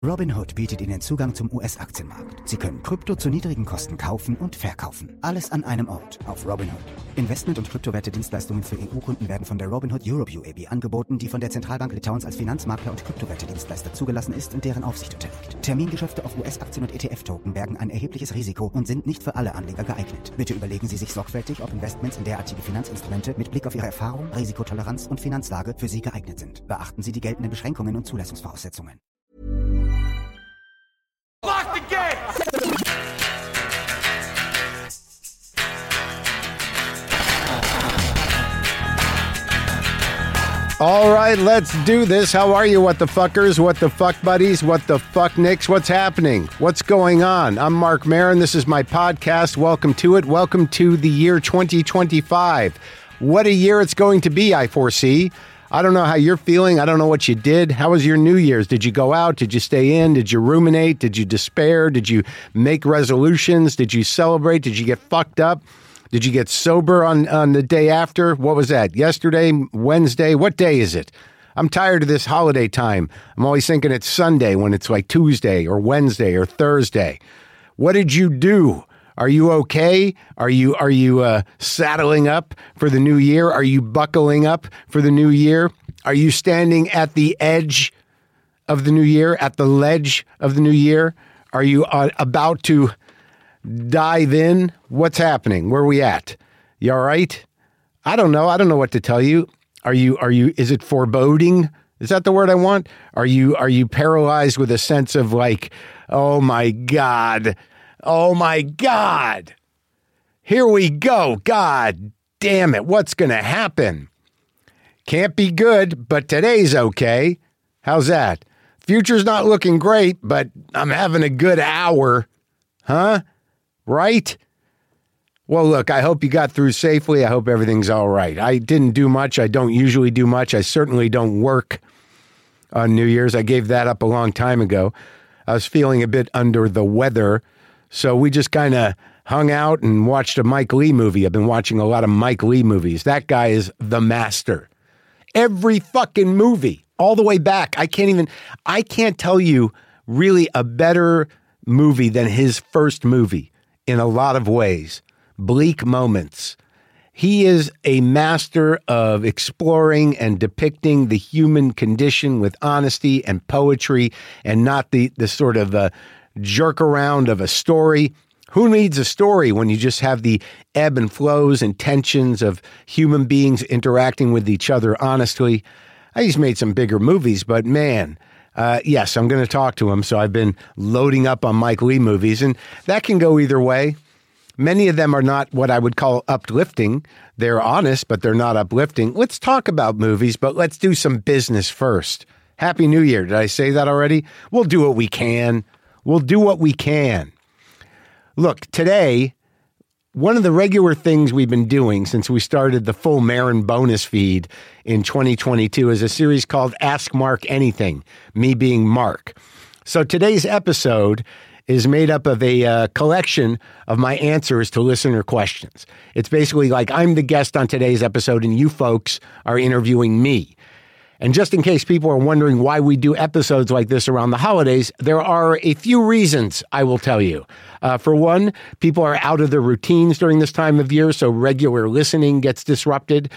Robinhood bietet Ihnen Zugang zum US-Aktienmarkt. Sie können Krypto zu niedrigen Kosten kaufen und verkaufen. Alles an einem Ort auf Robinhood. Investment- und Kryptowerte-Dienstleistungen für EU-Kunden werden von der Robinhood Europe UAB angeboten, die von der Zentralbank Litauens als Finanzmakler und Kryptowerte-Dienstleister zugelassen ist und deren Aufsicht unterliegt. Termingeschäfte auf US-Aktien und ETF-Token bergen ein erhebliches Risiko und sind nicht für alle Anleger geeignet. Bitte überlegen Sie sich sorgfältig, ob Investments in derartige Finanzinstrumente mit Blick auf Ihre Erfahrung, Risikotoleranz und Finanzlage für Sie geeignet sind. Beachten Sie die geltenden Beschränkungen und Zulassungsvoraussetzungen. Lock the gate! All right, let's do this. How are you, what the fuckers, what the fuck buddies, what the fuck nicks? What's happening? What's going on? I'm Mark Maron. This is my podcast. Welcome to it. Welcome to the year 2025. What a year it's going to be, I foresee. I don't know how you're feeling. I don't know what you did. How was your New Year's? Did you go out? Did you stay in? Did you ruminate? Did you despair? Did you make resolutions? Did you celebrate? Did you get fucked up? Did you get sober on the day after? What was that? Yesterday? Wednesday? What day is it? I'm tired of this holiday time. I'm always thinking it's Sunday when it's like Tuesday or Wednesday or Thursday. What did you do? Are you okay? Are you saddling up for the new year? Are you buckling up for the new year? Are you standing at the edge of the new year, at the ledge of the new year? Are you about to dive in? What's happening? Where are we at? You all right? I don't know. I don't know what to tell you. Are you, is it foreboding? Is that the word I want? Are you paralyzed with a sense of like, oh my God, oh my God, here we go. God damn it. What's going to happen? Can't be good, but today's okay. How's that? Future's not looking great, but I'm having a good hour. Huh? Right? Well, look, I hope you got through safely. I hope everything's all right. I didn't do much. I don't usually do much. I certainly don't work on New Year's. I gave that up a long time ago. I was feeling a bit under the weather. So we just kind of hung out and watched a Mike Leigh movie. I've been watching a lot of Mike Leigh movies. That guy is the master. Every fucking movie, all the way back. I can't tell you really a better movie than his first movie in a lot of ways. Bleak Moments. He is a master of exploring and depicting the human condition with honesty and poetry and not the sort of jerk around of a story. Who needs a story when you just have the ebb and flows and tensions of human beings interacting with each other honestly? He's made some bigger movies, but man, yes, I'm going to talk to him. So I've been loading up on Mike Leigh movies, and that can go either way. Many of them are not what I would call uplifting. They're honest, but they're not uplifting. Let's talk about movies, but let's do some business first. Happy New Year. Did I say that already? We'll do what we can. We'll do what we can. Look, today, one of the regular things we've been doing since we started the full Maron bonus feed in 2022 is a series called Ask Mark Anything, me being Mark. So today's episode is made up of a collection of my answers to listener questions. It's basically like I'm the guest on today's episode and you folks are interviewing me. And just in case people are wondering why we do episodes like this around the holidays, there are a few reasons I will tell you. For one, people are out of their routines during this time of year, so regular listening gets disrupted.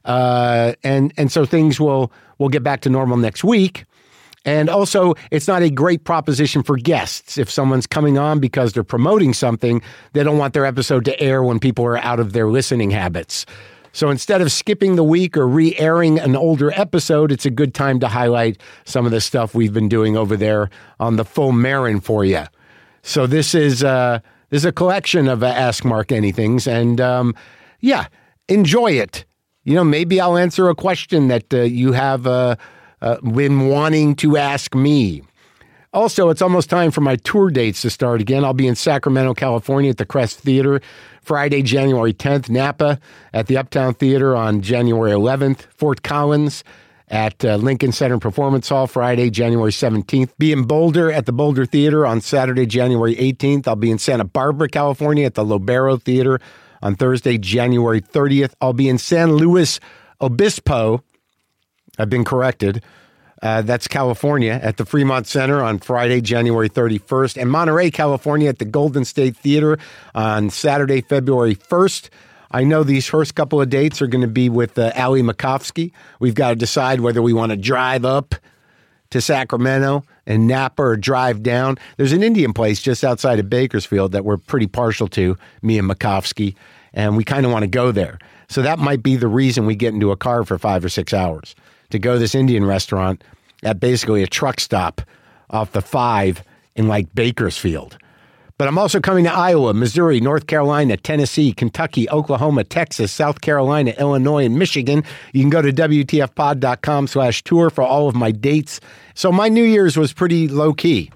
And so things will get back to normal next week. And also, it's not a great proposition for guests. If someone's coming on because they're promoting something, they don't want their episode to air when people are out of their listening habits. So instead of skipping the week or re-airing an older episode, it's a good time to highlight some of the stuff we've been doing over there on the full Maron for you. So this is a collection of Ask Mark Anythings, and yeah, enjoy it. You know, maybe I'll answer a question that you have been wanting to ask me. Also, it's almost time for my tour dates to start again. I'll be in Sacramento, California at the Crest Theater Friday, January 10th, Napa at the Uptown Theater on January 11th, Fort Collins at Lincoln Center Performance Hall Friday, January 17th. Be in Boulder at the Boulder Theater on Saturday, January 18th. I'll be in Santa Barbara, California at the Lobero Theater on Thursday, January 30th. I'll be in San Luis Obispo. I've been corrected. That's California at the Fremont Center on Friday, January 31st, and Monterey, California at the Golden State Theater on Saturday, February 1st. I know these first couple of dates are going to be with Ali Makovsky. We've got to decide whether we want to drive up to Sacramento and Napa or drive down. There's an Indian place just outside of Bakersfield that we're pretty partial to, me and Makovsky, and we kind of want to go there. So that might be the reason we get into a car for 5 or 6 hours to go to this Indian restaurant at basically a truck stop off the 5 in like Bakersfield. But I'm also coming to Iowa, Missouri, North Carolina, Tennessee, Kentucky, Oklahoma, Texas, South Carolina, Illinois, and Michigan. You can go to WTFpod.com/tour for all of my dates. So my New Year's was pretty low key.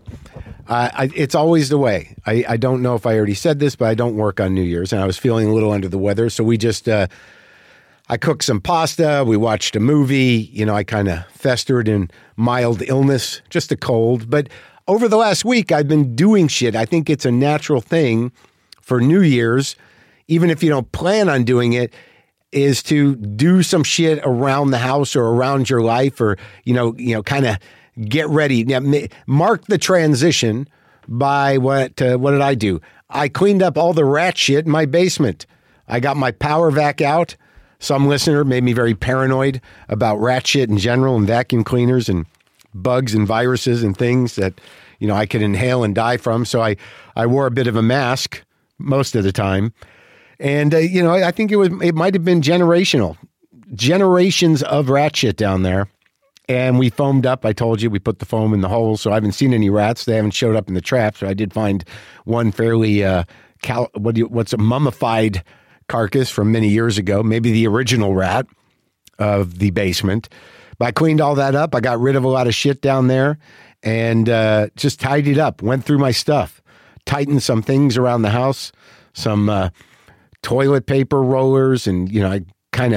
It's always the way. I don't know if I already said this, but I don't work on New Year's, and I was feeling a little under the weather. So we just, I cooked some pasta. We watched a movie. You know, I kind of festered in mild illness, just a cold. But over the last week, I've been doing shit. I think it's a natural thing for New Year's, even if you don't plan on doing it, is to do some shit around the house or around your life, or, you know, kind of get ready. Now, mark the transition by what did I do? I cleaned up all the rat shit in my basement. I got my power vac out. Some listener made me very paranoid about rat shit in general and vacuum cleaners and bugs and viruses and things that, you know, I could inhale and die from. So I wore a bit of a mask most of the time. And, you know, I think it might have been generational. Generations of rat shit down there. And we foamed up. I told you, we put the foam in the holes. So I haven't seen any rats. They haven't showed up in the traps. So I did find one fairly, what's a mummified carcass from many years ago. Maybe the original rat of the basement. But I cleaned all that up. I got rid of a lot of shit down there and just tidied up. Went through my stuff. Tightened some things around the house. Some toilet paper rollers. And, you know, I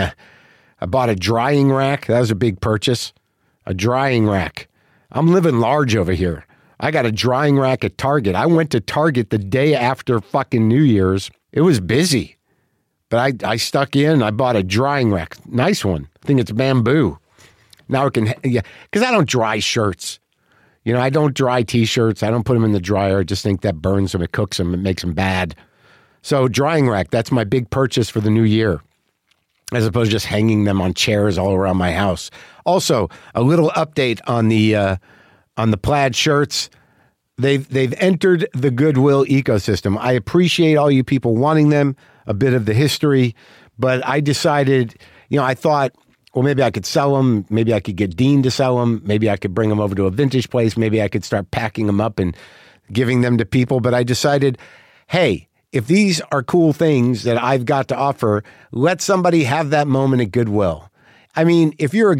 bought a drying rack. That was a big purchase. A drying rack. I'm living large over here. I got a drying rack at Target. I went to Target the day after fucking New Year's. It was busy. But I stuck in. I bought a drying rack. Nice one. I think it's bamboo. Now it can, yeah, because I don't dry shirts. You know, I don't dry T-shirts. I don't put them in the dryer. I just think that burns them. It cooks them. It makes them bad. So drying rack, that's my big purchase for the new year, as opposed to just hanging them on chairs all around my house. Also, a little update on the plaid shirts. They've entered the Goodwill ecosystem. I appreciate all you people wanting them, a bit of the history, but I decided, you know, I thought, well, maybe I could sell them. Maybe I could get Dean to sell them. Maybe I could bring them over to a vintage place. Maybe I could start packing them up and giving them to people. But I decided, hey, if these are cool things that I've got to offer, let somebody have that moment at Goodwill. I mean, if you're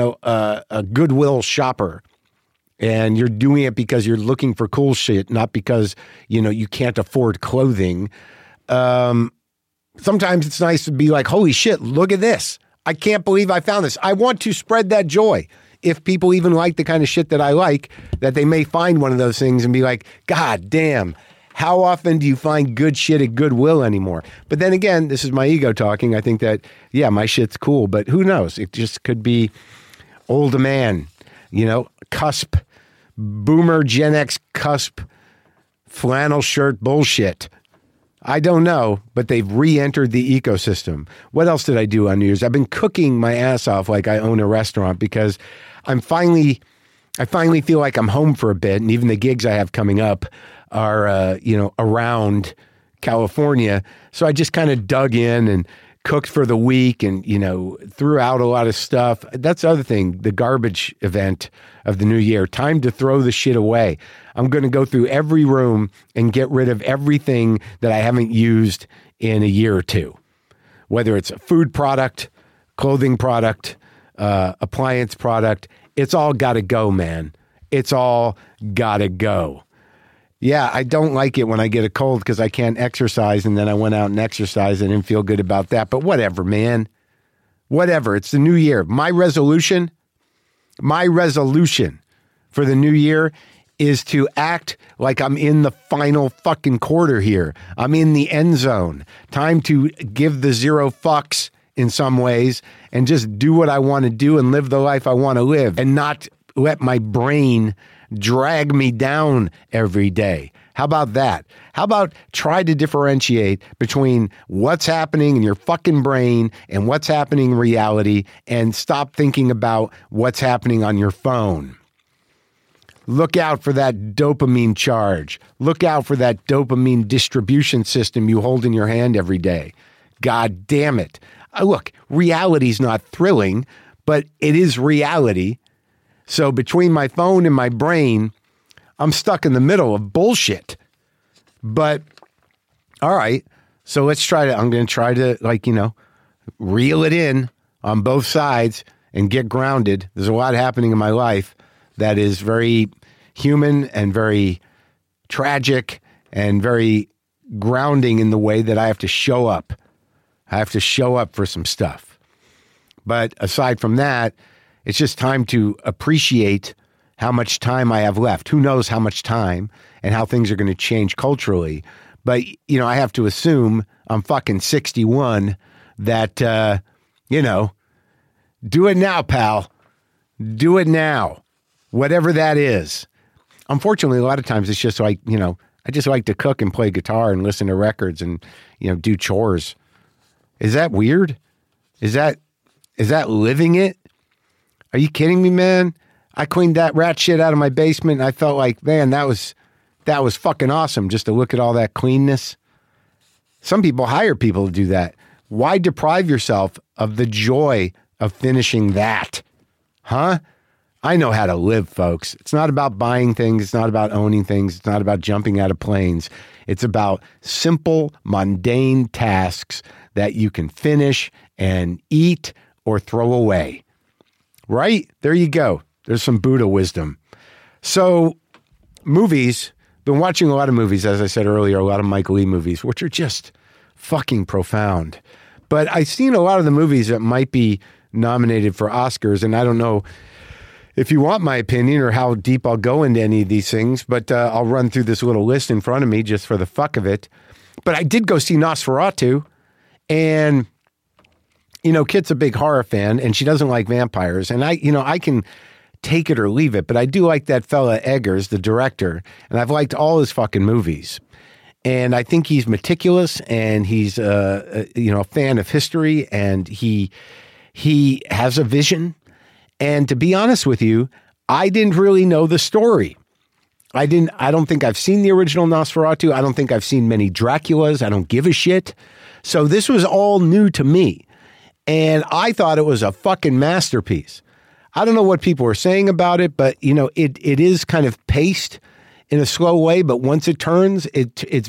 a Goodwill shopper and you're doing it because you're looking for cool shit, not because, you know, you can't afford clothing, sometimes it's nice to be like, holy shit, look at this. I can't believe I found this. I want to spread that joy. If people even like the kind of shit that I like, that they may find one of those things and be like, God damn, how often do you find good shit at Goodwill anymore? But then again, this is my ego talking. I think that, yeah, my shit's cool, but who knows? It just could be old man, you know, cusp, boomer Gen X cusp, flannel shirt bullshit. I don't know, but they've re-entered the ecosystem. What else did I do on New Year's? I've been cooking my ass off like I own a restaurant because I finally feel like I'm home for a bit, and even the gigs I have coming up are, around California. So I just kind of dug in and cooked for the week and, you know, threw out a lot of stuff. That's the other thing, the garbage event of the new year. Time to throw the shit away. I'm going to go through every room and get rid of everything that I haven't used in a year or two. Whether it's a food product, clothing product, appliance product, it's all got to go, man. It's all got to go. Yeah, I don't like it when I get a cold because I can't exercise, and then I went out and exercised and didn't feel good about that. But whatever, man. Whatever. It's the new year. My resolution for the new year is to act like I'm in the final fucking quarter here. I'm in the end zone. Time to give the zero fucks in some ways and just do what I want to do and live the life I want to live and not let my brain drag me down every day. How about that? How about try to differentiate between what's happening in your fucking brain and what's happening in reality, and stop thinking about what's happening on your phone. Look out for that dopamine charge. Look out for that dopamine distribution system you hold in your hand every day. God damn it. Look, reality's not thrilling, but it is reality. So between my phone and my brain, I'm stuck in the middle of bullshit. But all right, so I'm going to try to reel it in on both sides and get grounded. There's a lot happening in my life that is very human and very tragic and very grounding in the way that I have to show up. I have to show up for some stuff. But aside from that, it's just time to appreciate how much time I have left. Who knows how much time and how things are going to change culturally. But, I have to assume I'm fucking 61 that, do it now, pal. Do it now. Whatever that is. Unfortunately, a lot of times it's just like, I just like to cook and play guitar and listen to records and, do chores. Is that weird? Is that living it? Are you kidding me, man? I cleaned that rat shit out of my basement and I felt like, man, that was fucking awesome just to look at all that cleanness. Some people hire people to do that. Why deprive yourself of the joy of finishing that? Huh? I know how to live, folks. It's not about buying things. It's not about owning things. It's not about jumping out of planes. It's about simple, mundane tasks that you can finish and eat or throw away. Right? There you go. There's some Buddha wisdom. So, movies, been watching a lot of movies, as I said earlier, a lot of Mike Leigh movies, which are just fucking profound. But I've seen a lot of the movies that might be nominated for Oscars, and I don't know if you want my opinion or how deep I'll go into any of these things, but I'll run through this little list in front of me just for the fuck of it. But I did go see Nosferatu, and Kit's a big horror fan, and she doesn't like vampires, and I can take it or leave it, but I do like that fella Eggers, the director, and I've liked all his fucking movies. And I think he's meticulous, and he's a fan of history, and he has a vision. And to be honest with you, I didn't really know the story. I don't think I've seen the original Nosferatu. I don't think I've seen many Draculas. I don't give a shit. So this was all new to me. And I thought it was a fucking masterpiece. I don't know what people were saying about it, but it is kind of paced in a slow way, but once it turns, it's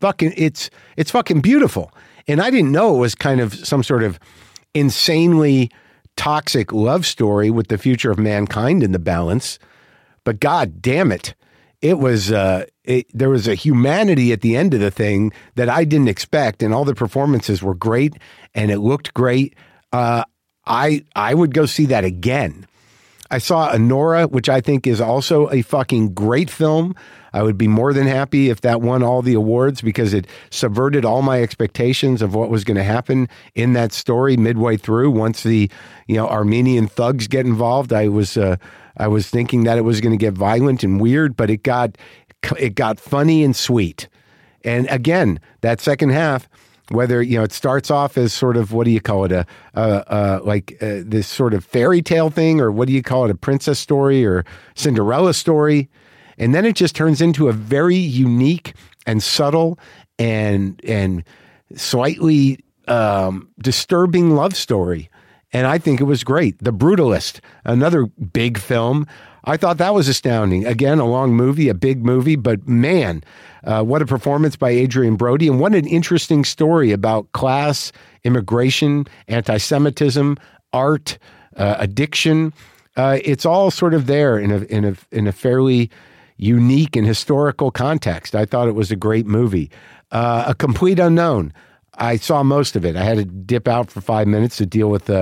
fucking beautiful. And I didn't know it was kind of some sort of insanely toxic love story with the future of mankind in the balance. But God damn it. It was there was a humanity at the end of the thing that I didn't expect, and all the performances were great and it looked great. I would go see that again. I saw Anora, which I think is also a fucking great film. I would be more than happy if that won all the awards because it subverted all my expectations of what was going to happen in that story midway through. Once the Armenian thugs get involved, I was thinking that it was going to get violent and weird, but it got funny and sweet. And again, that second half, whether it starts off as sort of, what do you call it, this sort of fairy tale thing, or what do you call it, a princess story or Cinderella story, and then it just turns into a very unique and subtle and slightly disturbing love story. And I think it was great. The Brutalist, another big film. I thought that was astounding. Again, a long movie, a big movie, but man, what a performance by Adrian Brody, and what an interesting story about class, immigration, anti-Semitism, art, addiction. It's all sort of there in a fairly unique and historical context. I thought it was a great movie. A Complete Unknown. I saw most of it. I had to dip out for 5 minutes to deal with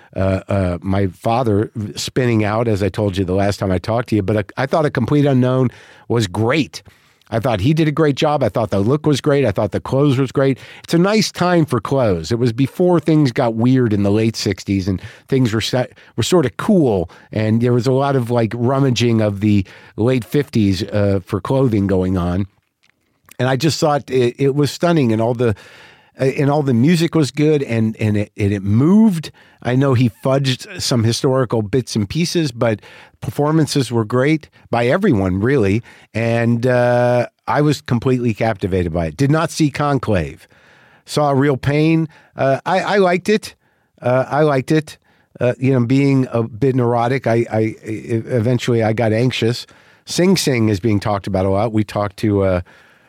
my father spinning out, as I told you the last time I talked to you. But I thought A Complete Unknown was great. I thought he did a great job. I thought the look was great. I thought the clothes was great. It's a nice time for clothes. It was before things got weird in the late 60s and things were sort of cool. And there was a lot of like rummaging of the late 50s for clothing going on. And I just thought it was stunning, and all the music was good, and it moved. I know he fudged some historical bits and pieces, but performances were great by everyone, really. And I was completely captivated by it. Did not see Conclave. Saw Real Pain. I liked it. I liked it. Being a bit neurotic, I eventually I got anxious. Sing Sing is being talked about a lot. We talked to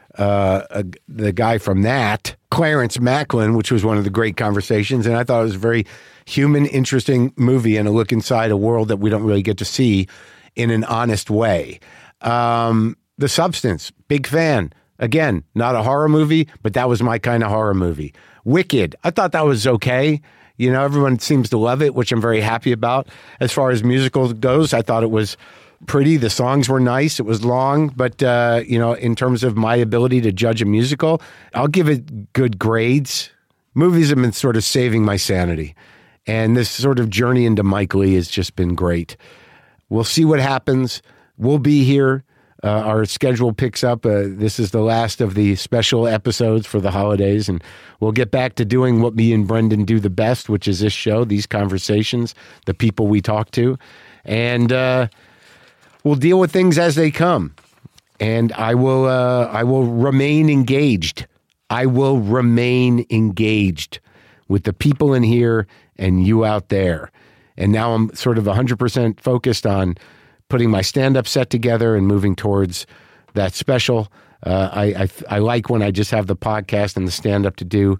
the guy from that, Clarence Macklin, which was one of the great conversations. And I thought it was a very human, interesting movie and a look inside a world that we don't really get to see in an honest way. The Substance, big fan. Again, not a horror movie, but that was my kind of horror movie. Wicked, I thought that was okay. Everyone seems to love it, which I'm very happy about. As far as musical goes, I thought it was pretty. The songs were nice. It was long, but in terms of my ability to judge a musical, I'll give it good grades. Movies have been sort of saving my sanity, and this sort of journey into Mike Leigh has just been great. We'll see what happens. We'll be here. Our schedule picks up. This is the last of the special episodes for the holidays, and we'll get back to doing what me and Brendan do the best, which is this show, these conversations, the people we talk to, and we'll deal with things as they come, and I will remain engaged. I will remain engaged with the people in here and you out there. And now I'm sort of 100% focused on putting my stand-up set together and moving towards that special. I like when I just have the podcast and the stand-up to do.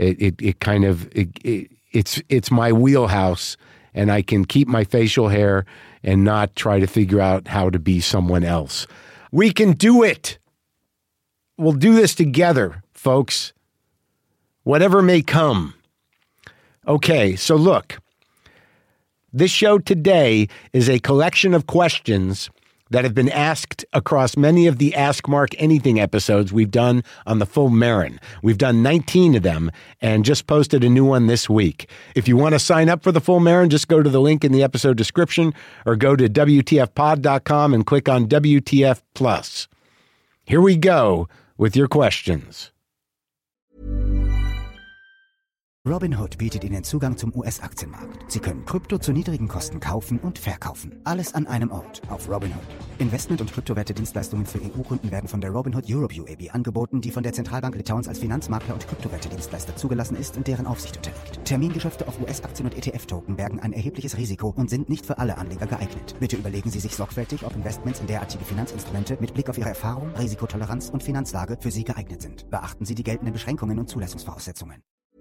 It's my wheelhouse, and I can keep my facial hair and not try to figure out how to be someone else. We can do it. We'll do this together, folks. Whatever may come. Okay, so look. This show today is a collection of questions that have been asked across many of the Ask Mark Anything episodes we've done on the Full Marin. We've done 19 of them and just posted a new one this week. If you want to sign up for the Full Marin, just go to the link in the episode description or go to WTFpod.com and click on WTF Plus. Here we go with your questions. Robinhood bietet Ihnen Zugang zum US-Aktienmarkt. Sie können Krypto zu niedrigen Kosten kaufen und verkaufen. Alles an einem Ort auf Robinhood. Investment- und Kryptowerte-Dienstleistungen für EU-Kunden werden von der Robinhood Europe UAB angeboten, die von der Zentralbank Litauens als Finanzmakler und Kryptowerte-Dienstleister zugelassen ist und deren Aufsicht unterliegt. Termingeschäfte auf US-Aktien und ETF-Token bergen ein erhebliches Risiko und sind nicht für alle Anleger geeignet. Bitte überlegen Sie sich sorgfältig, ob Investments in derartige Finanzinstrumente mit Blick auf Ihre Erfahrung, Risikotoleranz und Finanzlage für Sie geeignet sind. Beachten Sie die geltenden Beschränkungen und Zulassungsvoraussetzungen.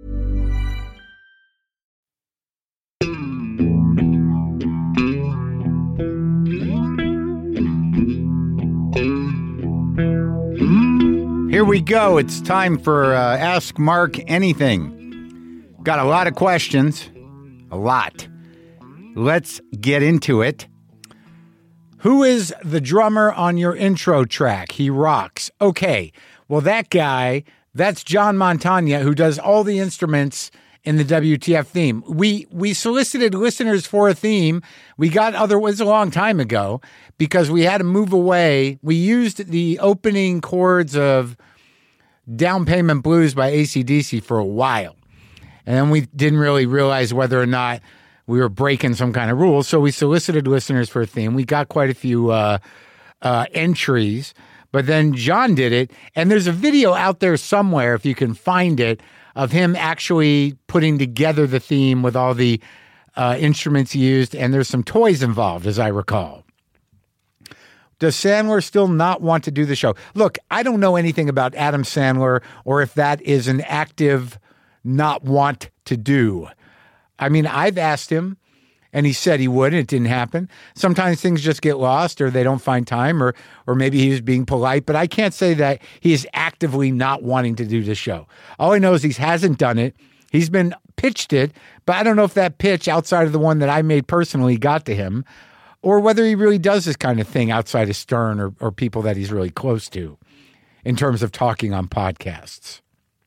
Here we go. It's time for Ask Mark Anything. Got a lot of questions. A lot. Let's get into it. Who is the drummer on your intro track? He rocks. Okay. Well, that guy, that's John Montagna, who does all the instruments in the WTF theme. We solicited listeners for a theme. We got it was a long time ago because we had to move away. We used the opening chords of Down Payment Blues by AC/DC for a while. And then we didn't really realize whether or not we were breaking some kind of rules. So we solicited listeners for a theme. We got quite a few entries, but then John did it. And there's a video out there somewhere, if you can find it, of him actually putting together the theme with all the instruments used, and there's some toys involved, as I recall. Does Sandler still not want to do the show? Look, I don't know anything about Adam Sandler or if that is an active not want to do. I mean, I've asked him, and he said he would, and it didn't happen. Sometimes things just get lost or they don't find time or maybe he was being polite, but I can't say that he is actively not wanting to do the show. All I know is he hasn't done it. He's been pitched it, but I don't know if that pitch outside of the one that I made personally got to him or whether he really does this kind of thing outside of Stern or people that he's really close to. in terms of talking on podcasts.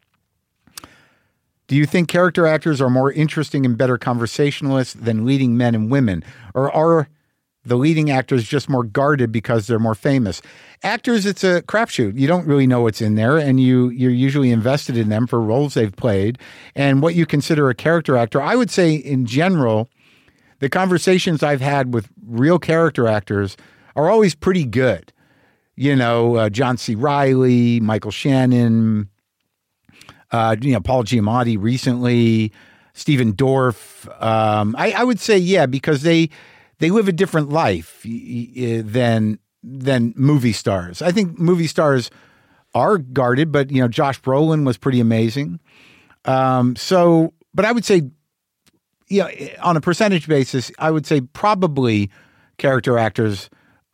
Do you think character actors are more interesting and better conversationalists than leading men and women? Or are the leading actors just more guarded because they're more famous? Actors, it's a crapshoot. You don't really know what's in there, and you're usually invested in them for roles they've played. And what you consider a character actor, I would say in general, the conversations I've had with real character actors are always pretty good. You know, John C. Reilly, Michael Shannon, Paul Giamatti recently, Stephen Dorff. I would say, yeah, because they live a different life than movie stars. I think movie stars are guarded, but, Josh Brolin was pretty amazing. But I would say, on a percentage basis, I would say probably character actors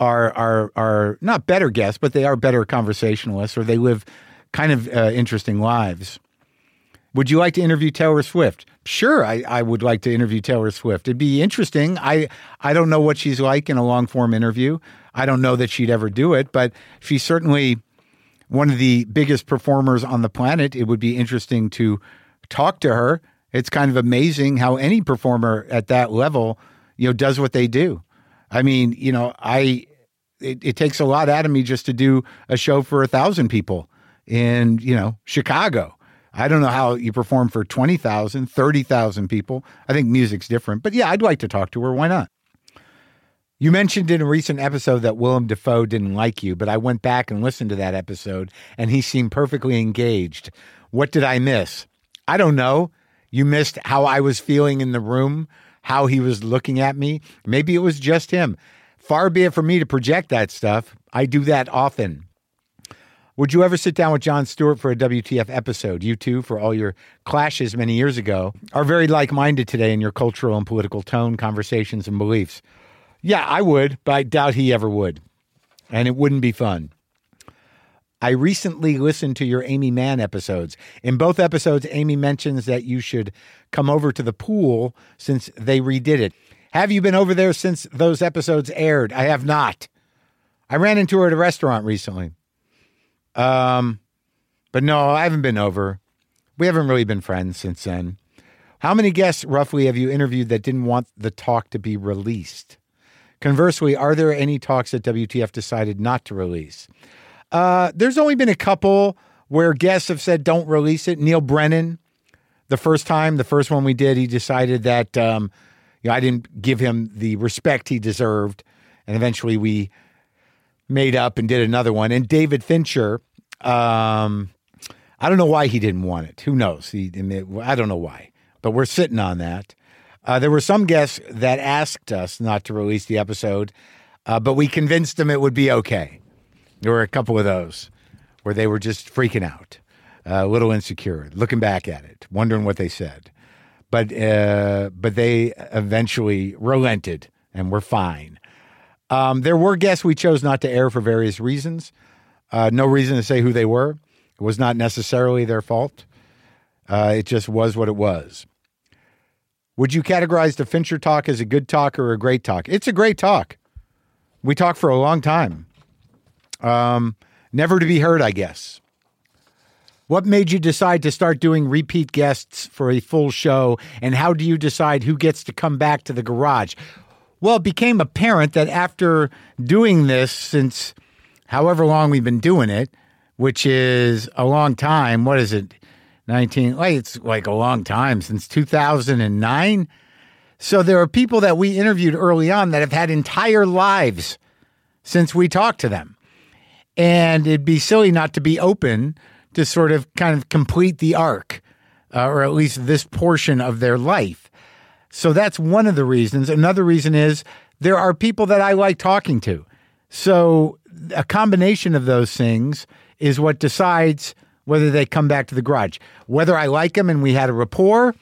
are not better guests, but they are better conversationalists, or they live kind of interesting lives. Would you like to interview Taylor Swift? Sure, I would like to interview Taylor Swift. It'd be interesting. I don't know what she's like in a long-form interview. I don't know that she'd ever do it, but she's certainly one of the biggest performers on the planet. It would be interesting to talk to her. It's kind of amazing how any performer at that level, does what they do. I mean, it takes a lot out of me just to do a show for 1,000 people in, Chicago. I don't know how you perform for 20,000, 30,000 people. I think music's different. But yeah, I'd like to talk to her. Why not? You mentioned in a recent episode that Willem Dafoe didn't like you, but I went back and listened to that episode, and he seemed perfectly engaged. What did I miss? I don't know. You missed how I was feeling in the room, how he was looking at me. Maybe it was just him. Far be it from me to project that stuff. I do that often. Would you ever sit down with Jon Stewart for a WTF episode? You two, for all your clashes many years ago, are very like-minded today in your cultural and political tone, conversations, and beliefs. Yeah, I would, but I doubt he ever would. And it wouldn't be fun. I recently listened to your Amy Mann episodes. In both episodes, Amy mentions that you should come over to the pool since they redid it. Have you been over there since those episodes aired? I have not. I ran into her at a restaurant recently. But no, I haven't been over. We haven't really been friends since then. How many guests roughly have you interviewed that didn't want the talk to be released? Conversely, are there any talks that WTF decided not to release? There's only been a couple where guests have said, don't release it. Neil Brennan, the first one we did, he decided that, I didn't give him the respect he deserved. And eventually we made up and did another one. And David Fincher, I don't know why he didn't want it. Who knows? I don't know why, but we're sitting on that. There were some guests that asked us not to release the episode, but we convinced them it would be okay. There were a couple of those where they were just freaking out, a little insecure, looking back at it, wondering what they said. But they eventually relented and were fine. There were guests we chose not to air for various reasons. No reason to say who they were. It was not necessarily their fault. It just was what it was. Would you categorize the Fincher talk as a good talk or a great talk? It's a great talk. We talked for a long time. Never to be heard, I guess. What made you decide to start doing repeat guests for a full show, and how do you decide who gets to come back to the garage? Well, it became apparent that after doing this since however long we've been doing it, which is a long time, what is it, it's like a long time, since 2009. So there are people that we interviewed early on that have had entire lives since we talked to them. And it'd be silly not to be open to sort of kind of complete the arc, or at least this portion of their life. So that's one of the reasons. Another reason is there are people that I like talking to. So a combination of those things is what decides whether they come back to the garage. Whether I like them and we had a rapport,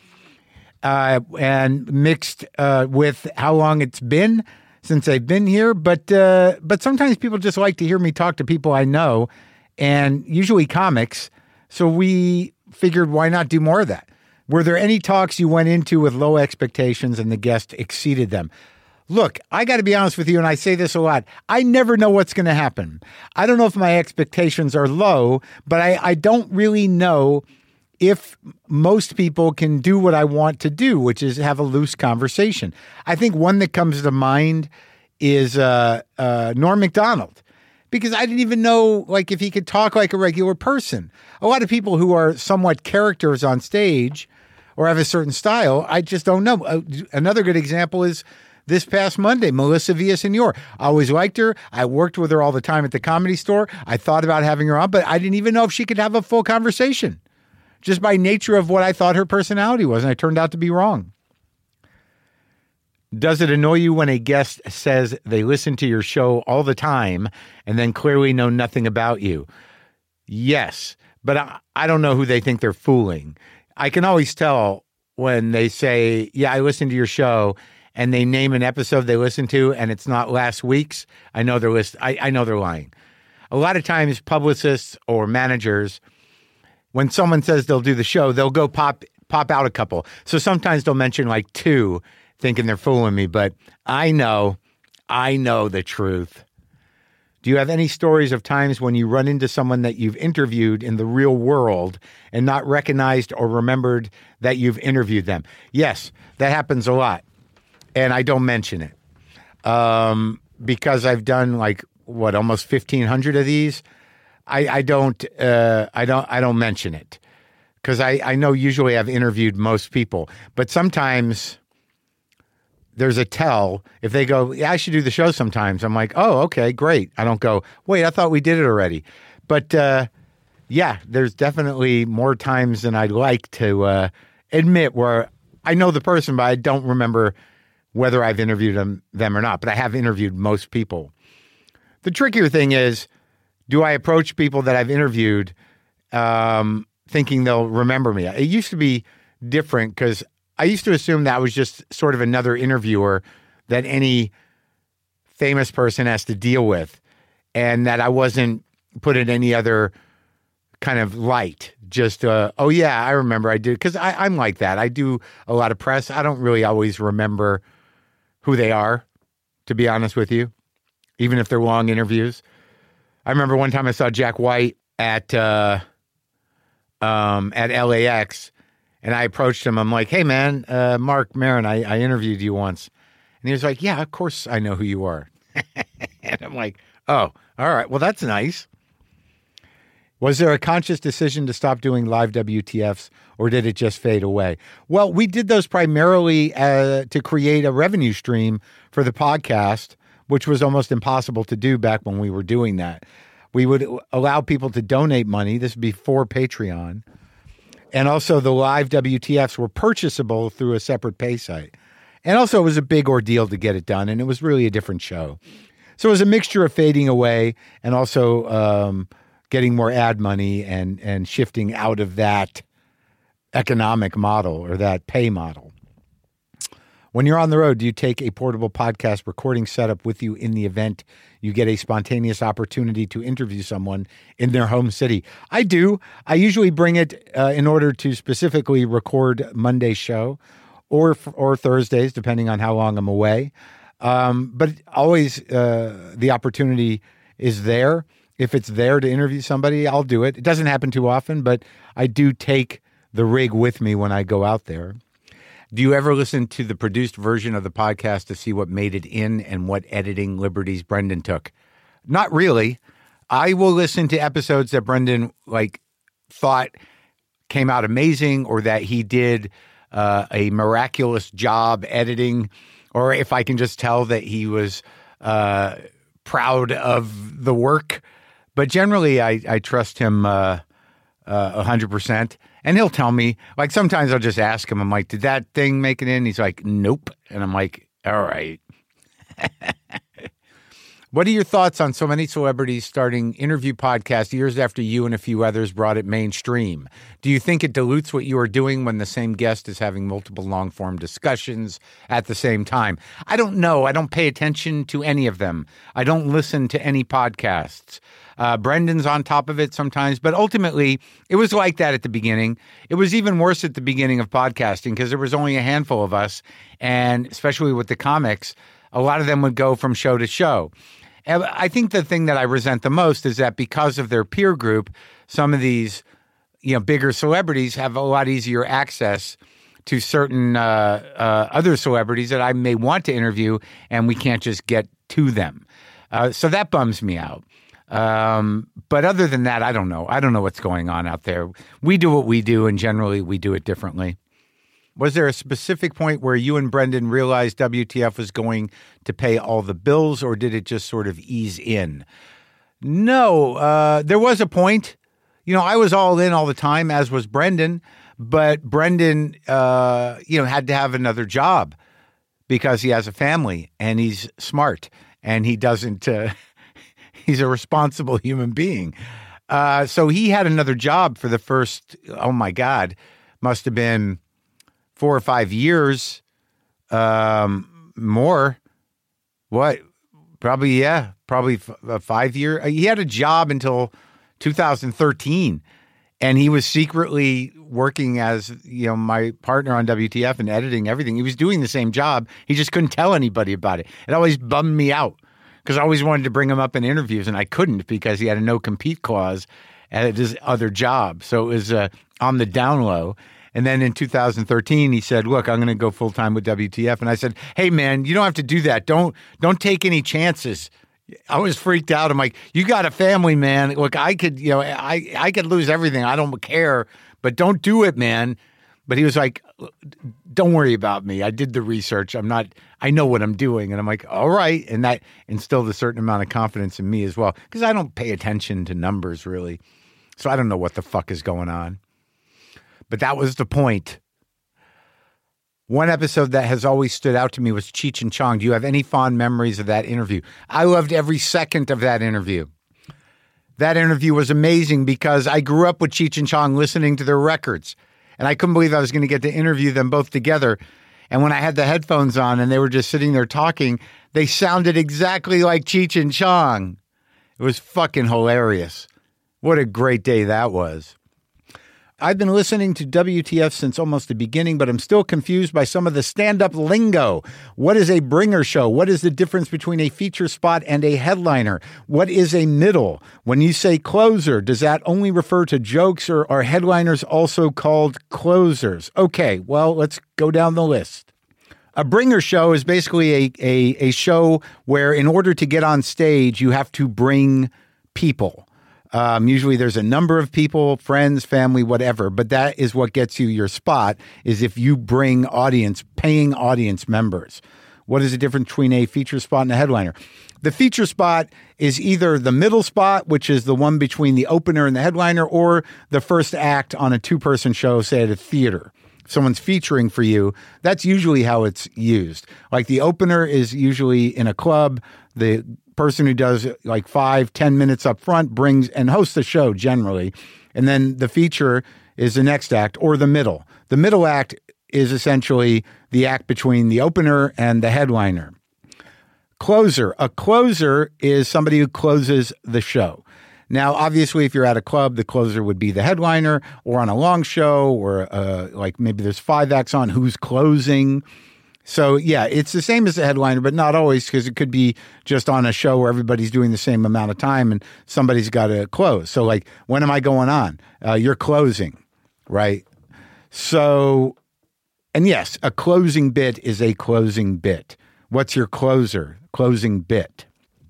and mixed with how long it's been since they've been here. But sometimes people just like to hear me talk to people I know, and usually comics. So we figured, why not do more of that? Were there any talks you went into with low expectations and the guest exceeded them? Look, I got to be honest with you, and I say this a lot. I never know what's going to happen. I don't know if my expectations are low, but I don't really know if most people can do what I want to do, which is have a loose conversation. I think one that comes to mind is Norm Macdonald, because I didn't even know if he could talk like a regular person. A lot of people who are somewhat characters on stage or have a certain style, I just don't know. Another good example is this past Monday, Melissa Villaseñor. I always liked her. I worked with her all the time at the Comedy Store. I thought about having her on, but I didn't even know if she could have a full conversation, just by nature of what I thought her personality was, and I turned out to be wrong. Does it annoy you when a guest says they listen to your show all the time and then clearly know nothing about you? Yes, but I don't know who they think they're fooling. I can always tell when they say, yeah, I listened to your show, and they name an episode they listened to and it's not last week's. I know they're I know they're lying. A lot of times publicists or managers, when someone says they'll do the show, they'll go pop out a couple. So sometimes they'll mention 2, thinking they're fooling me, but I know the truth. Do you have any stories of times when you run into someone that you've interviewed in the real world and not recognized or remembered that you've interviewed them? Yes, that happens a lot. And I don't mention it. Because I've done almost 1,500 of these. I don't mention it because I know usually I've interviewed most people, but sometimes there's a tell if they go, yeah, I should do the show sometimes. I'm like, oh, okay, great. I don't go, wait, I thought we did it already. But yeah, there's definitely more times than I'd like to admit where I know the person, but I don't remember whether I've interviewed them or not. But I have interviewed most people. The trickier thing is, do I approach people that I've interviewed thinking they'll remember me? It used to be different because I used to assume that was just sort of another interviewer that any famous person has to deal with, and that I wasn't put in any other kind of light. Just, oh yeah, I remember I did. Because I'm like that. I do a lot of press. I don't really always remember who they are, to be honest with you, even if they're long interviews. I remember one time I saw Jack White at LAX, and I approached him. I'm like, hey, man, Mark Maron, I interviewed you once. And he was like, yeah, of course I know who you are. And I'm like, oh, all right, well, that's nice. Was there a conscious decision to stop doing live WTFs, or did it just fade away? Well, we did those primarily to create a revenue stream for the podcast, which was almost impossible to do back when we were doing that. We would allow people to donate money. This would be for Patreon. And also the live WTFs were purchasable through a separate pay site. And also it was a big ordeal to get it done, and it was really a different show. So it was a mixture of fading away and also getting more ad money and shifting out of that economic model or that pay model. When you're on the road, do you take a portable podcast recording setup with you in the event you get a spontaneous opportunity to interview someone in their home city? I do. I usually bring it in order to specifically record Monday's show or Thursdays, depending on how long I'm away. But always the opportunity is there. If it's there to interview somebody, I'll do it. It doesn't happen too often, but I do take the rig with me when I go out there. Do you ever listen to the produced version of the podcast to see what made it in and what editing liberties Brendan took? Not really. I will listen to episodes that Brendan thought came out amazing, or that he did a miraculous job editing, or if I can just tell that he was proud of the work. But generally, I trust him 100%. And he'll tell me, sometimes I'll just ask him, I'm like, did that thing make it in? He's like, nope. And I'm like, all right. What are your thoughts on so many celebrities starting interview podcasts years after you and a few others brought it mainstream? Do you think it dilutes what you are doing when the same guest is having multiple long-form discussions at the same time? I don't know. I don't pay attention to any of them. I don't listen to any podcasts. Brendan's on top of it sometimes, but ultimately it was like that at the beginning. It was even worse at the beginning of podcasting because there was only a handful of us, and especially with the comics, a lot of them would go from show to show. And I think the thing that I resent the most is that because of their peer group, some of these, bigger celebrities have a lot easier access to certain other celebrities that I may want to interview, and we can't just get to them. So that bums me out. But other than that, I don't know. I don't know what's going on out there. We do what we do, and generally we do it differently. Was there a specific point where you and Brendan realized WTF was going to pay all the bills, or did it just sort of ease in? No, there was a point. I was all in all the time, as was Brendan. But Brendan, had to have another job because he has a family and he's smart and he doesn't, he's a responsible human being. So he had another job for the first, oh my God, must have been 4 or 5 years, more. What? Probably 5 years. He had a job until 2013. And he was secretly working as, my partner on WTF and editing everything. He was doing the same job. He just couldn't tell anybody about it. It always bummed me out because I always wanted to bring him up in interviews, and I couldn't because he had a no-compete clause at his other job. So it was on the down low. And then in 2013, he said, look, I'm going to go full-time with WTF. And I said, hey, man, you don't have to do that. Don't take any chances. I was freaked out. I'm like, you got a family, man. Look, I could, I could lose everything. I don't care, but don't do it, man. But he was like, don't worry about me. I did the research. I know what I'm doing. And I'm like, all right. And that instilled a certain amount of confidence in me as well, because I don't pay attention to numbers really. So I don't know what the fuck is going on. But that was the point. One episode that has always stood out to me was Cheech and Chong. Do you have any fond memories of that interview? I loved every second of that interview. That interview was amazing because I grew up with Cheech and Chong listening to their records. And I couldn't believe I was going to get to interview them both together. And when I had the headphones on and they were just sitting there talking, they sounded exactly like Cheech and Chong. It was fucking hilarious. What a great day that was. I've been listening to WTF since almost the beginning, but I'm still confused by some of the stand-up lingo. What is a bringer show? What is the difference between a feature spot and a headliner? What is a middle? When you say closer, does that only refer to jokes, or are headliners also called closers? Okay, well, let's go down the list. A bringer show is basically a show where in order to get on stage, you have to bring people. Usually there's a number of people, friends, family, whatever, but that is what gets you your spot, is if you bring paying audience members. What is the difference between a feature spot and a headliner? The feature spot is either the middle spot, which is the one between the opener and the headliner, or the first act on a 2-person show, say at a theater. If someone's featuring for you, that's usually how it's used. Like the opener is usually in a club. The person who does like 5-10 minutes up front brings and hosts the show generally. And then the feature is the next act, or the middle. The middle act is essentially the act between the opener and the headliner. Closer. A closer is somebody who closes the show. Now, obviously, if you're at a club, the closer would be the headliner, or on a long show, or like maybe there's 5 acts on, who's closing. So, yeah, it's the same as the headliner, but not always, because it could be just on a show where everybody's doing the same amount of time and somebody's got to close. So, like, when am I going on? You're closing, right? So, and yes, a closing bit is a closing bit. What's your closing bit?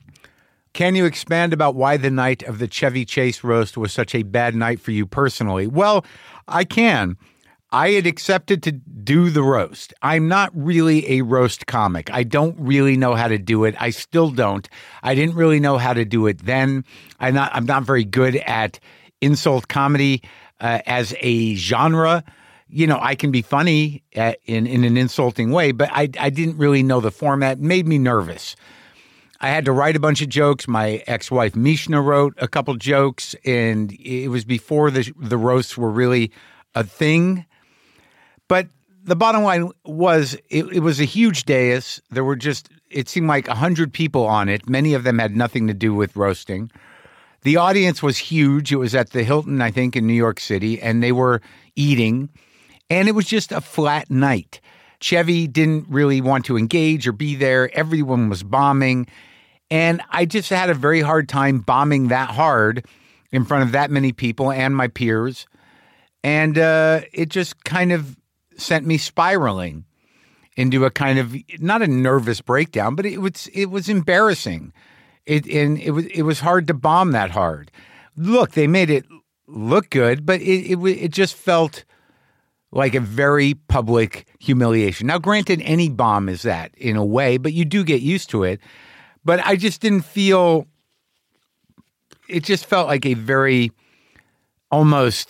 Can you expand about why the night of the Chevy Chase roast was such a bad night for you personally? Well, I can. I had accepted to do the roast. I'm not really a roast comic. I don't really know how to do it. I still don't. I didn't really know how to do it then. I'm not very good at insult comedy as a genre. I can be funny in an insulting way, but I didn't really know the format. It made me nervous. I had to write a bunch of jokes. My ex-wife Mishna wrote a couple jokes, and it was before the roasts were really a thing. But the bottom line was it was a huge dais. There were it seemed like 100 people on it. Many of them had nothing to do with roasting. The audience was huge. It was at the Hilton, I think, in New York City, and they were eating. And it was just a flat night. Chevy didn't really want to engage or be there. Everyone was bombing. And I just had a very hard time bombing that hard in front of that many people and my peers. And it just kind of sent me spiraling into a kind of, not a nervous breakdown, but it was embarrassing. It was hard to bomb that hard. Look, they made it look good, but it just felt like a very public humiliation. Now, granted, any bomb is that in a way, but you do get used to it. But I just didn't feel, it just felt like a very almost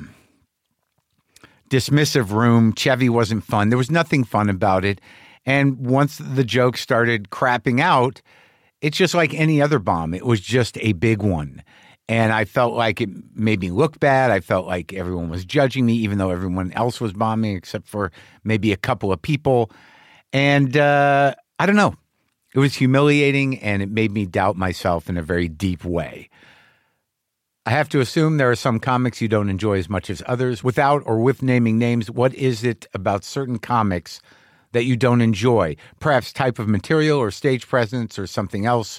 dismissive room. Chevy wasn't fun. There was nothing fun about it. And once the jokes started crapping out, it's just like any other bomb. It was just a big one. And I felt like it made me look bad. I felt like everyone was judging me, even though everyone else was bombing, except for maybe a couple of people. And I don't know. It was humiliating, and it made me doubt myself in a very deep way. I have to assume there are some comics you don't enjoy as much as others. Without or with naming names, what is it about certain comics that you don't enjoy? Perhaps type of material or stage presence or something else.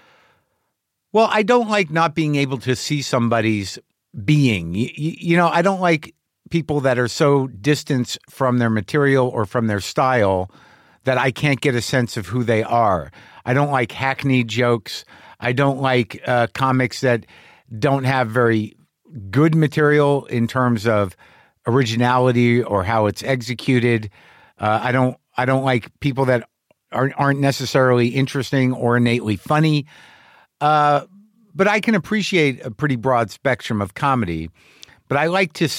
Well, I don't like not being able to see somebody's being. You know, I don't like people that are so distant from their material or from their style that I can't get a sense of who they are. I don't like hackneyed jokes. I don't like comics that don't have very good material in terms of originality or how it's executed. I don't like people that aren't necessarily interesting or innately funny. But I can appreciate a pretty broad spectrum of comedy. But I like it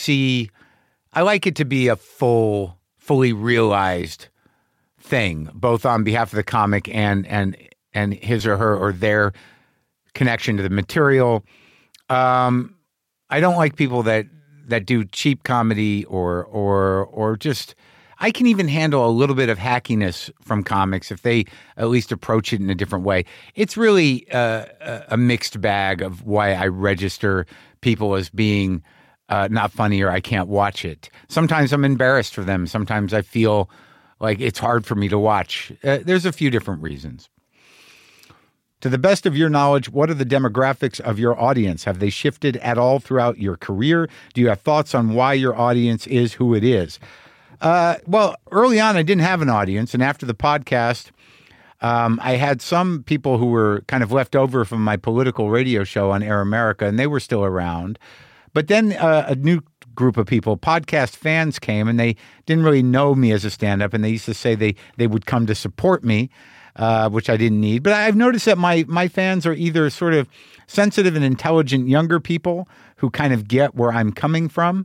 to be a fully realized thing, both on behalf of the comic and his or her or their connection to the material. I don't like people that do cheap comedy or just. I can even handle a little bit of hackiness from comics if they at least approach it in a different way. It's really a mixed bag of why I register people as being not funny or I can't watch it. Sometimes I'm embarrassed for them. Sometimes I feel like it's hard for me to watch. There's a few different reasons. To the best of your knowledge, what are the demographics of your audience? Have they shifted at all throughout your career? Do you have thoughts on why your audience is who it is? Well, early on, I didn't have an audience. And after the podcast, I had some people who were kind of left over from my political radio show on Air America, and they were still around. But then a new group of people, podcast fans, came, and they didn't really know me as a stand-up, and they used to say they would come to support me, which I didn't need. But I've noticed that my fans are either sort of sensitive and intelligent younger people who kind of get where I'm coming from.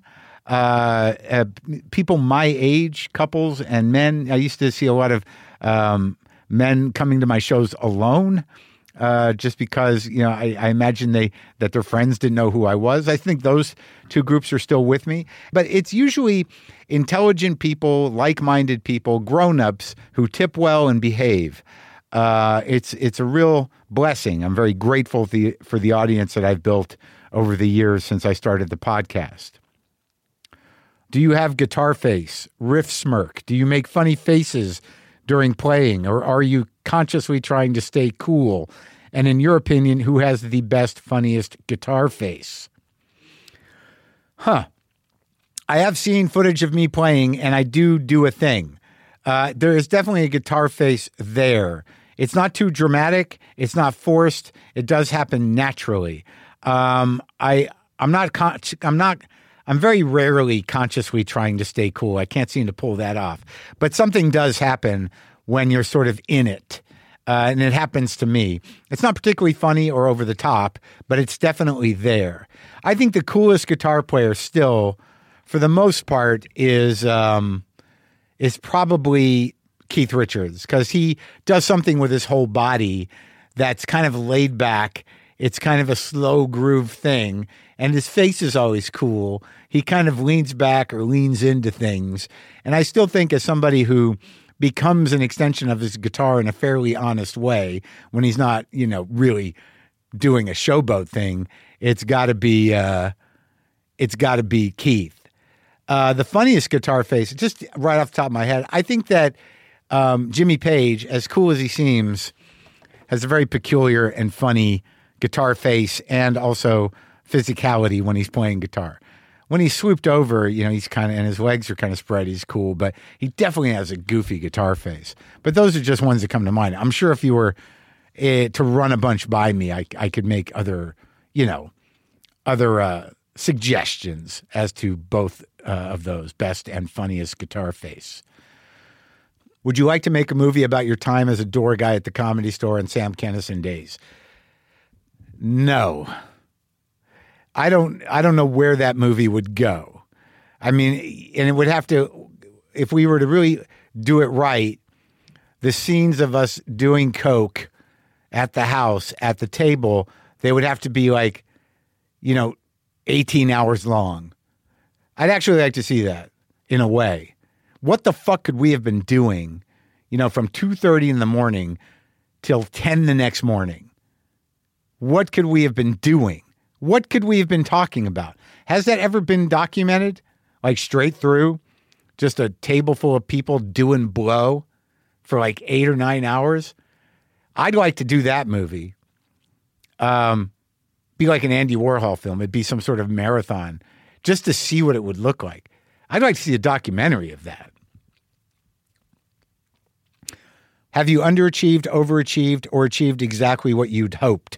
People my age, couples and men. I used to see a lot of men coming to my shows alone, just because, you know, I imagine that their friends didn't know who I was. I think those two groups are still with me. But it's usually intelligent people, like-minded people, grown-ups who tip well and behave. It's a real blessing. I'm very grateful for the audience that I've built over the years since I started the podcast. Do you have guitar face, riff smirk? Do you make funny faces during playing, or are you consciously trying to stay cool? And in your opinion, who has the best, funniest guitar face? I have seen footage of me playing, and I do a thing. There is definitely a guitar face there. It's not too dramatic. It's not forced. It does happen naturally. I'm very rarely consciously trying to stay cool. I can't seem to pull that off. But something does happen when you're sort of in it. And it happens to me. It's not particularly funny or over the top, but it's definitely there. I think the coolest guitar player still, for the most part, is probably Keith Richards, because he does something with his whole body that's kind of laid back. It's kind of a slow groove thing. And his face is always cool. He kind of leans back or leans into things. And I still think, as somebody who becomes an extension of his guitar in a fairly honest way, when he's not, really doing a showboat thing, it's got to be Keith. The funniest guitar face, just right off the top of my head, I think that Jimmy Page, as cool as he seems, has a very peculiar and funny guitar face and also physicality when he's playing guitar. When he's swooped over, he's kind of, and his legs are kind of spread, he's cool, but he definitely has a goofy guitar face. But those are just ones that come to mind. I'm sure if you were to run a bunch by me, I could make other suggestions as to both of those, best and funniest guitar face. Would you like to make a movie about your time as a door guy at the Comedy Store and Sam Kinison days? No. I don't know where that movie would go. I mean, and it would have to, if we were to really do it right, the scenes of us doing coke at the house, at the table, they would have to be 18 hours long. I'd actually like to see that in a way. What the fuck could we have been doing, from 2:30 in the morning till 10 the next morning? What could we have been doing? What could we have been talking about? Has that ever been documented? Straight through? Just a table full of people doing blow for 8 or 9 hours? I'd like to do that movie. Be like an Andy Warhol film. It'd be some sort of marathon just to see what it would look like. I'd like to see a documentary of that. Have you underachieved, overachieved, or achieved exactly what you'd hoped?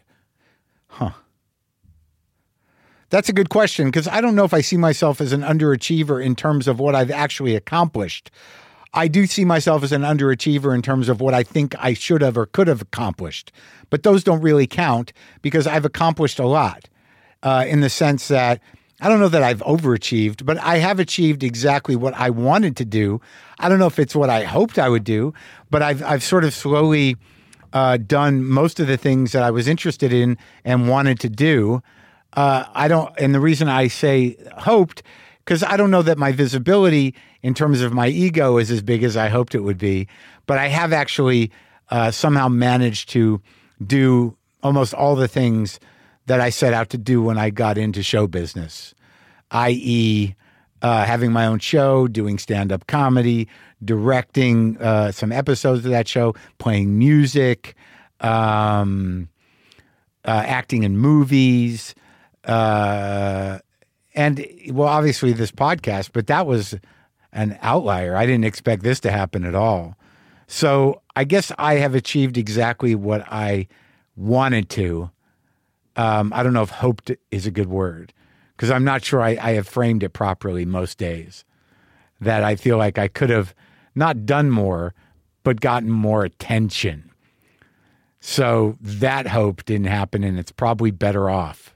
That's a good question, because I don't know if I see myself as an underachiever in terms of what I've actually accomplished. I do see myself as an underachiever in terms of what I think I should have or could have accomplished. But those don't really count because I've accomplished a lot in the sense that I don't know that I've overachieved, but I have achieved exactly what I wanted to do. I don't know if it's what I hoped I would do, but I've sort of slowly done most of the things that I was interested in and wanted to do. And the reason I say hoped, because I don't know that my visibility in terms of my ego is as big as I hoped it would be, but I have actually somehow managed to do almost all the things that I set out to do when I got into show business, i.e. Having my own show, doing stand-up comedy, directing some episodes of that show, playing music, acting in movies, and, well, obviously this podcast, but that was an outlier. I didn't expect this to happen at all. So I guess I have achieved exactly what I wanted to. I don't know if hoped is a good word, because I'm not sure I have framed it properly most days. That I feel like I could have not done more, but gotten more attention. So that hope didn't happen, and it's probably better off.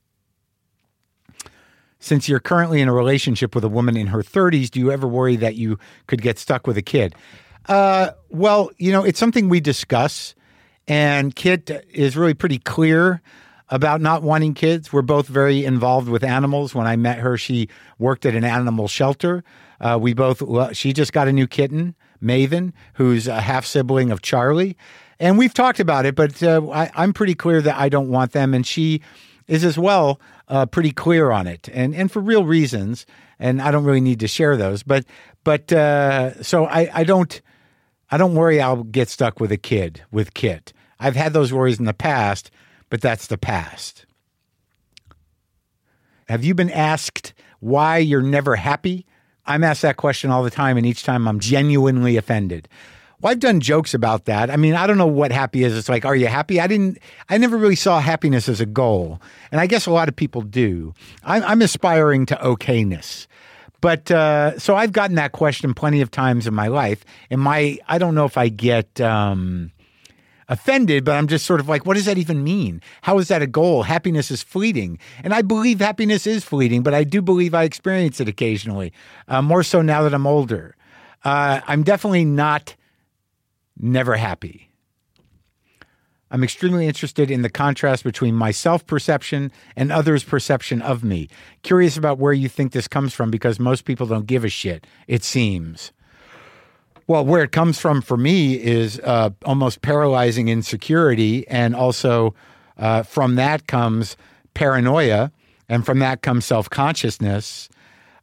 Since you're currently in a relationship with a woman in her 30s, do you ever worry that you could get stuck with a kid? Well, it's something we discuss, and Kit is really pretty clear about not wanting kids. We're both very involved with animals. When I met her, she worked at an animal shelter. She just got a new kitten, Maven, who's a half sibling of Charlie. And we've talked about it, but I'm pretty clear that I don't want them. And she is as well pretty clear on it, and for real reasons. And I don't really need to share those. But so I don't worry I'll get stuck with a kid, with Kit. I've had those worries in the past, but that's the past. Have you been asked why you're never happy? I'm asked that question all the time, and each time I'm genuinely offended. Well, I've done jokes about that. I mean, I don't know what happy is. It's like, are you happy? I never really saw happiness as a goal. And I guess a lot of people do. I'm aspiring to okayness. But so I've gotten that question plenty of times in my life. And I don't know if I get offended, but I'm just sort of like, what does that even mean? How is that a goal? Happiness is fleeting. And I believe happiness is fleeting, but I do believe I experience it occasionally, more so now that I'm older. I'm definitely not never happy. I'm extremely interested in the contrast between my self-perception and others' perception of me. Curious about where you think this comes from, because most people don't give a shit, it seems. Well, where it comes from for me is almost paralyzing insecurity, and also from that comes paranoia, and from that comes self-consciousness.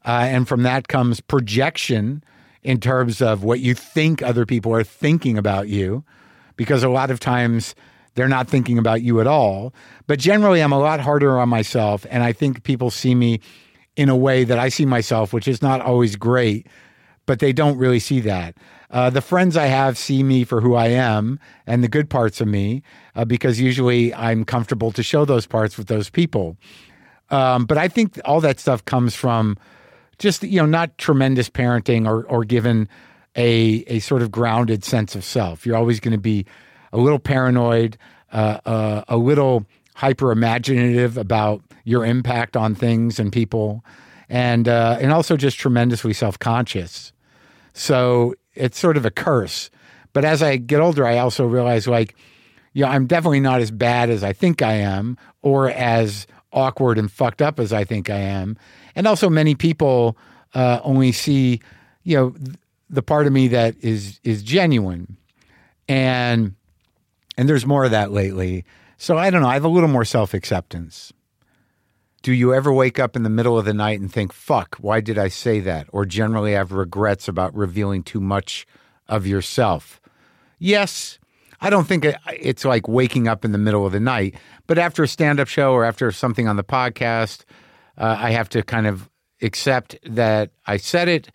And from that comes projection in terms of what you think other people are thinking about you, because a lot of times they're not thinking about you at all. But generally, I'm a lot harder on myself, and I think people see me in a way that I see myself, which is not always great, but they don't really see that. The friends I have see me for who I am and the good parts of me, because usually I'm comfortable to show those parts with those people. But I think all that stuff comes from just, not tremendous parenting or given a sort of grounded sense of self. You're always going to be a little paranoid, a little hyper imaginative about your impact on things and people, and also just tremendously self-conscious. So it's sort of a curse. But as I get older, I also realize, I'm definitely not as bad as I think I am, or as awkward and fucked up as I think I am. And also many people only see, the part of me that is genuine. And there's more of that lately. So I don't know. I have a little more self-acceptance. Do you ever wake up in the middle of the night and think, fuck, why did I say that? Or generally have regrets about revealing too much of yourself? Yes. I don't think it's like waking up in the middle of the night. But after a stand-up show or after something on the podcast, I have to kind of accept that I said it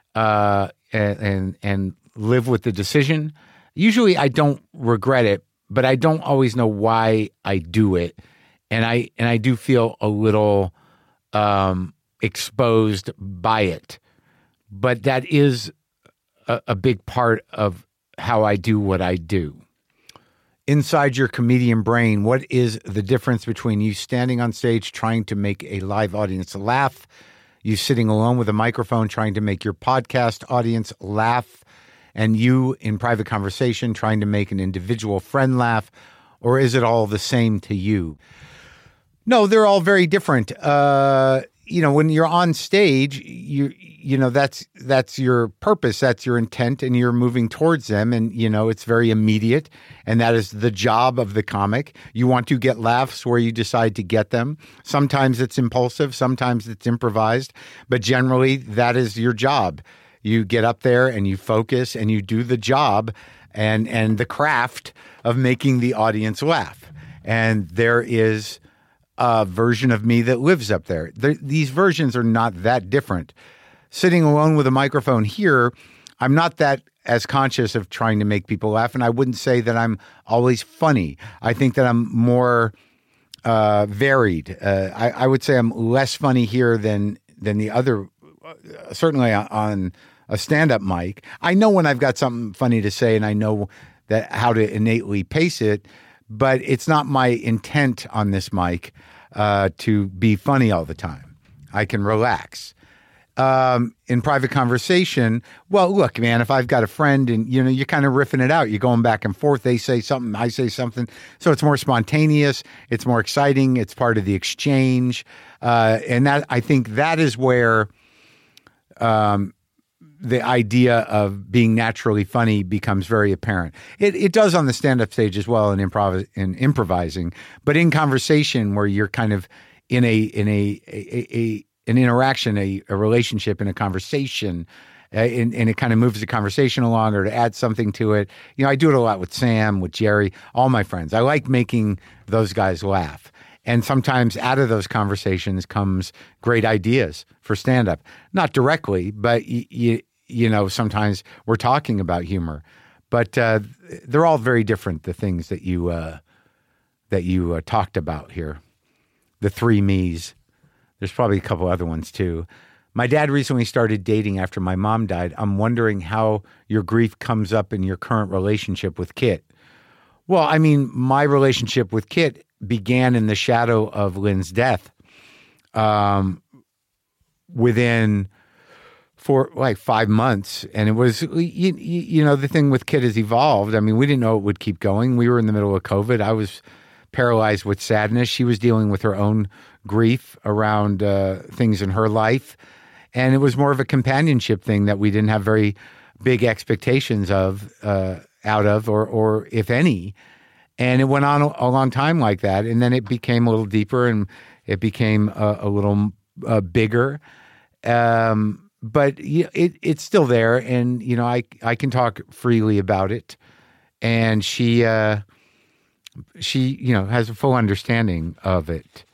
and live with the decision. Usually I don't regret it, but I don't always know why I do it. And I do feel a little exposed by it. But that is a big part of how I do what I do. Inside your comedian brain, what is the difference between you standing on stage trying to make a live audience laugh, you sitting alone with a microphone trying to make your podcast audience laugh, and you in private conversation trying to make an individual friend laugh? Or is it all the same to you? No, they're all very different. When you're on stage, that's your purpose, that's your intent, and you're moving towards them. And, it's very immediate. And that is the job of the comic. You want to get laughs where you decide to get them. Sometimes it's impulsive, sometimes it's improvised, but generally that is your job. You get up there and you focus and you do the job and the craft of making the audience laugh. And there is a version of me that lives up there. These versions are not that different. Sitting alone with a microphone here, I'm not that as conscious of trying to make people laugh, and I wouldn't say that I'm always funny. I think that I'm more varied. I would say I'm less funny here than the other, certainly on a stand-up mic. I know when I've got something funny to say, and I know that how to innately pace it, but it's not my intent on this mic to be funny all the time. I can relax. In private conversation, well, look, man, if I've got a friend and, you're kind of riffing it out, you're going back and forth, they say something, I say something. So it's more spontaneous, it's more exciting, it's part of the exchange. And that, I think that is where the idea of being naturally funny becomes very apparent. It does on the stand-up stage as well in improvising, but in conversation where you're kind of in an interaction, a relationship, in a conversation, and it kind of moves the conversation along or to add something to it. I do it a lot with Sam, with Jerry, all my friends. I like making those guys laugh. And sometimes out of those conversations comes great ideas for stand-up. Not directly, but sometimes we're talking about humor. But they're all very different, the things that you talked about here. The three me's. There's probably a couple other ones too. My dad recently started dating after my mom died. I'm wondering how your grief comes up in your current relationship with Kit. Well, I mean, my relationship with Kit began in the shadow of Lynn's death. Within for like 5 months. And it was, the thing with Kit has evolved. I mean, we didn't know it would keep going. We were in the middle of COVID. I was paralyzed with sadness. She was dealing with her own grief around things in her life. And it was more of a companionship thing that we didn't have very big expectations of, out of, or if any. And it went on a long time like that. And then it became a little deeper and it became a little bigger. But it's still there, and I can talk freely about it, and she has a full understanding of it.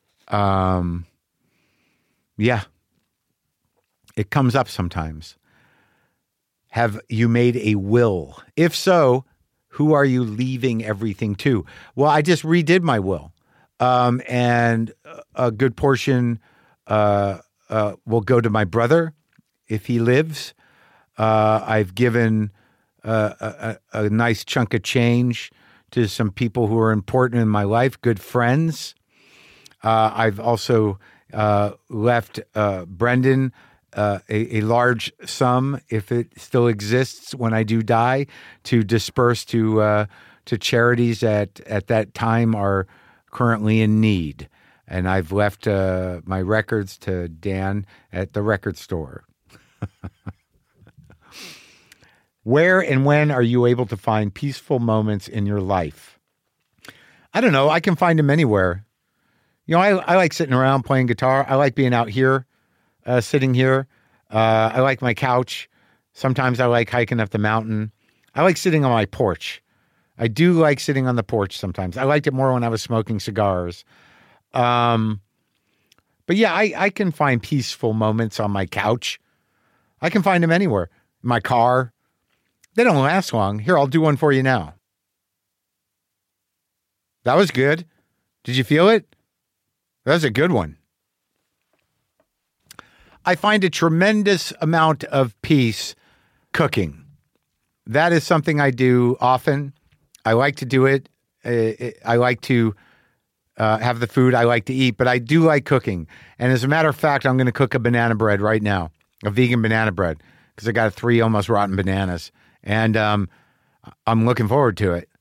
Yeah, it comes up sometimes. Have you made a will? If so, who are you leaving everything to? Well, I just redid my will, and a good portion will go to my brother if he lives. I've given a nice chunk of change to some people who are important in my life, good friends. I've also left Brendan a large sum, if it still exists when I do die, to disperse to charities at that time are currently in need. And I've left my records to Dan at the record store. Where and when are you able to find peaceful moments in your life? I don't know. I can find them anywhere. I like sitting around playing guitar. I like being out here, sitting here. I like my couch. Sometimes I like hiking up the mountain. I like sitting on my porch. I do like sitting on the porch sometimes. I liked it more when I was smoking cigars. But yeah, I can find peaceful moments on my couch. I can find them anywhere. In my car. They don't last long. Here, I'll do one for you now. That was good. Did you feel it? That was a good one. I find a tremendous amount of peace cooking. That is something I do often. I like to do it. I like to have the food I like to eat, but I do like cooking. And as a matter of fact, I'm going to cook a banana bread right now, a vegan banana bread, because I got 3 almost rotten bananas. And I'm looking forward to it.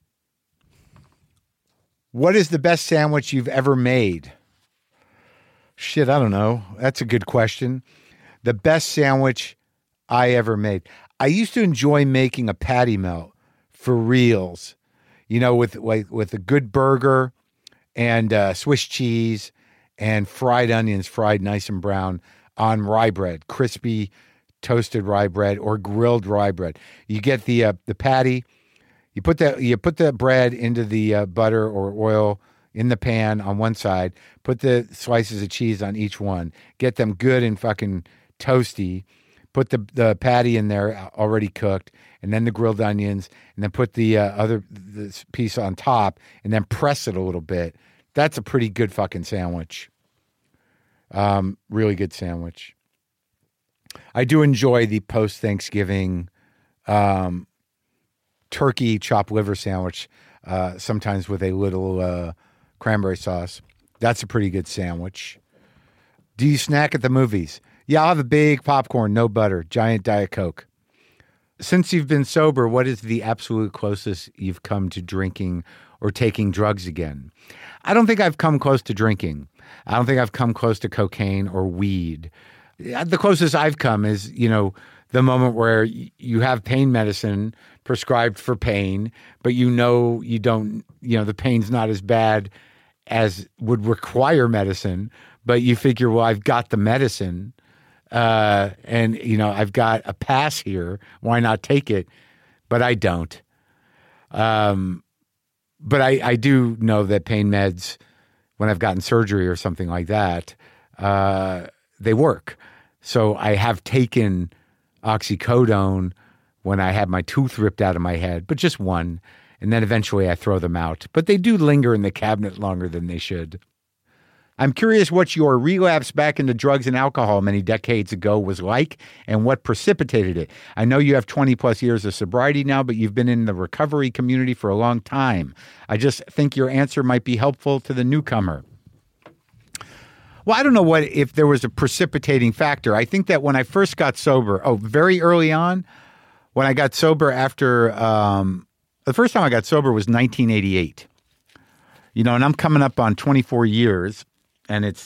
What is the best sandwich you've ever made? Shit, I don't know. That's a good question. The best sandwich I ever made. I used to enjoy making a patty melt for reals, with a good burger and Swiss cheese and fried onions, fried nice and brown on rye bread, crispy toasted rye bread or grilled rye bread. You get the patty. You put the bread into the butter or oil in the pan on one side. Put the slices of cheese on each one. Get them good and fucking toasty. Put the patty in there already cooked, and then the grilled onions, and then put the piece on top, and then press it a little bit. That's a pretty good fucking sandwich. Really good sandwich. I do enjoy the post-Thanksgiving turkey chopped liver sandwich, sometimes with a little cranberry sauce. That's a pretty good sandwich. Do you snack at the movies? Yeah, I'll have a big popcorn, no butter, giant Diet Coke. Since you've been sober, what is the absolute closest you've come to drinking or taking drugs again? I don't think I've come close to drinking. I don't think I've come close to cocaine or weed. The closest I've come is, the moment where you have pain medicine prescribed for pain, but you don't, the pain's not as bad as would require medicine, but you figure, well, I've got the medicine, and, I've got a pass here. Why not take it? But I don't. But I do know that pain meds, when I've gotten surgery or something like that, they work. So I have taken oxycodone when I had my tooth ripped out of my head, but just one. And then eventually I throw them out. But they do linger in the cabinet longer than they should. I'm curious what your relapse back into drugs and alcohol many decades ago was like and what precipitated it. I know you have 20 plus years of sobriety now, but you've been in the recovery community for a long time. I just think your answer might be helpful to the newcomer. Well, I don't know if there was a precipitating factor. I think that when I first got sober, very early on, when I got sober after, the first time I got sober was 1988. And I'm coming up on 24 years. And it's,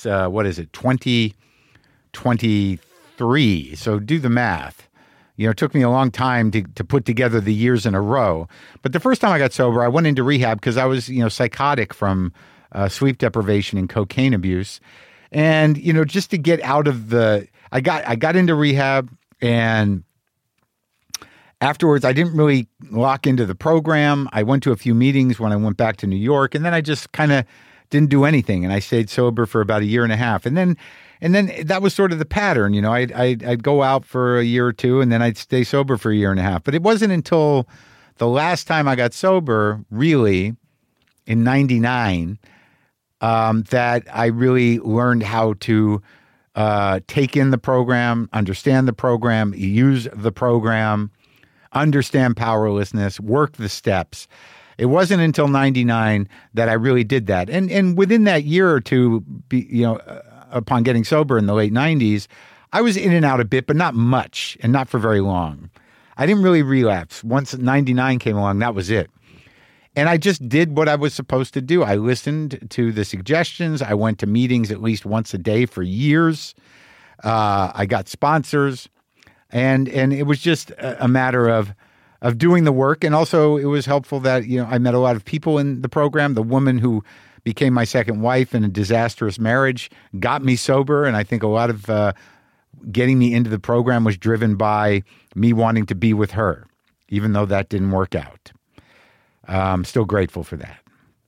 2023. So do the math. It took me a long time to put together the years in a row. But the first time I got sober, I went into rehab because I was, psychotic from sleep deprivation and cocaine abuse. And, just to get out of I got into rehab, and afterwards, I didn't really lock into the program. I went to a few meetings when I went back to New York, and then I just kind of didn't do anything. And I stayed sober for about a year and a half. And then that was sort of the pattern. You know, I'd go out for a year or two, and then I'd stay sober for a year and a half. But it wasn't until the last time I got sober, really, in 99, that I really learned how to take in the program, understand the program, use the program, understand powerlessness, work the steps. It wasn't until 99 that I really did that. And within that year or two, upon getting sober in the late 90s, I was in and out a bit, but not much and not for very long. I didn't really relapse. Once 99 came along, that was it. And I just did what I was supposed to do. I listened to the suggestions. I went to meetings at least once a day for years. I got sponsors. And it was just a matter of doing the work. And also it was helpful that, I met a lot of people in the program. The woman who became my second wife in a disastrous marriage got me sober. And I think a lot of getting me into the program was driven by me wanting to be with her, even though that didn't work out. I'm still grateful for that.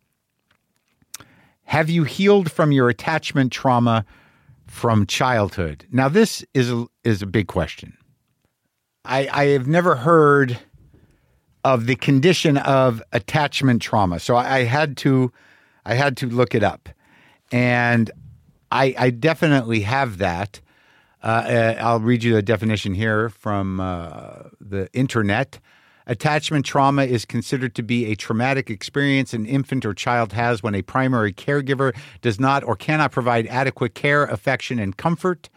Have you healed from your attachment trauma from childhood? Now, this is a big question. I have never heard of the condition of attachment trauma, so I had to look it up, and I definitely have that. I'll read you the definition here from the internet. Attachment trauma is considered to be a traumatic experience an infant or child has when a primary caregiver does not or cannot provide adequate care, affection, and comfort.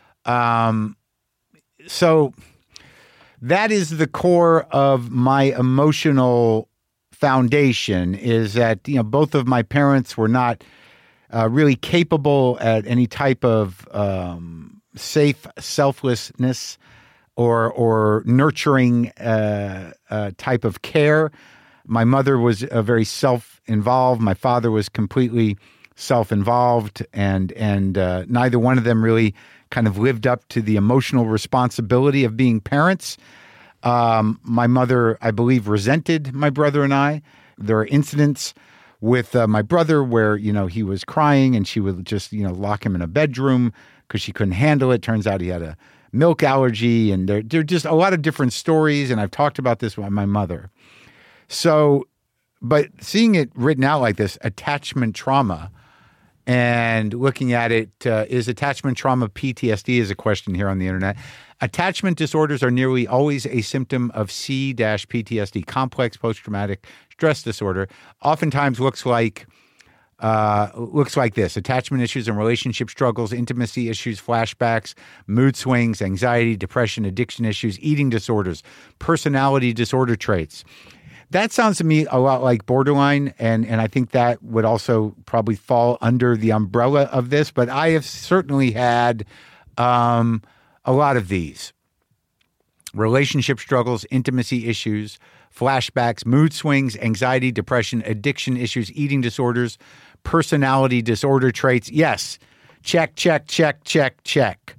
So that is the core of my emotional foundation, is that, both of my parents were not really capable at any type of safe selflessness or nurturing type of care. My mother was very self-involved. My father was completely self-involved, and neither one of them really kind of lived up to the emotional responsibility of being parents. My mother, I believe, resented my brother and I. There are incidents with my brother where, he was crying and she would just, lock him in a bedroom because she couldn't handle it. Turns out he had a milk allergy, and there are just a lot of different stories, and I've talked about this with my mother. So, but seeing it written out like this, attachment trauma, and looking at it, is attachment trauma PTSD is a question here on the internet. Attachment disorders are nearly always a symptom of C-PTSD, complex post-traumatic stress disorder. Oftentimes looks like this: attachment issues and relationship struggles, intimacy issues, flashbacks, mood swings, anxiety, depression, addiction issues, eating disorders, personality disorder traits. That sounds to me a lot like borderline, and I think that would also probably fall under the umbrella of this, but I have certainly had a lot of these. Relationship struggles, intimacy issues, flashbacks, mood swings, anxiety, depression, addiction issues, eating disorders, personality disorder traits. Yes. Check, check, check, check, check.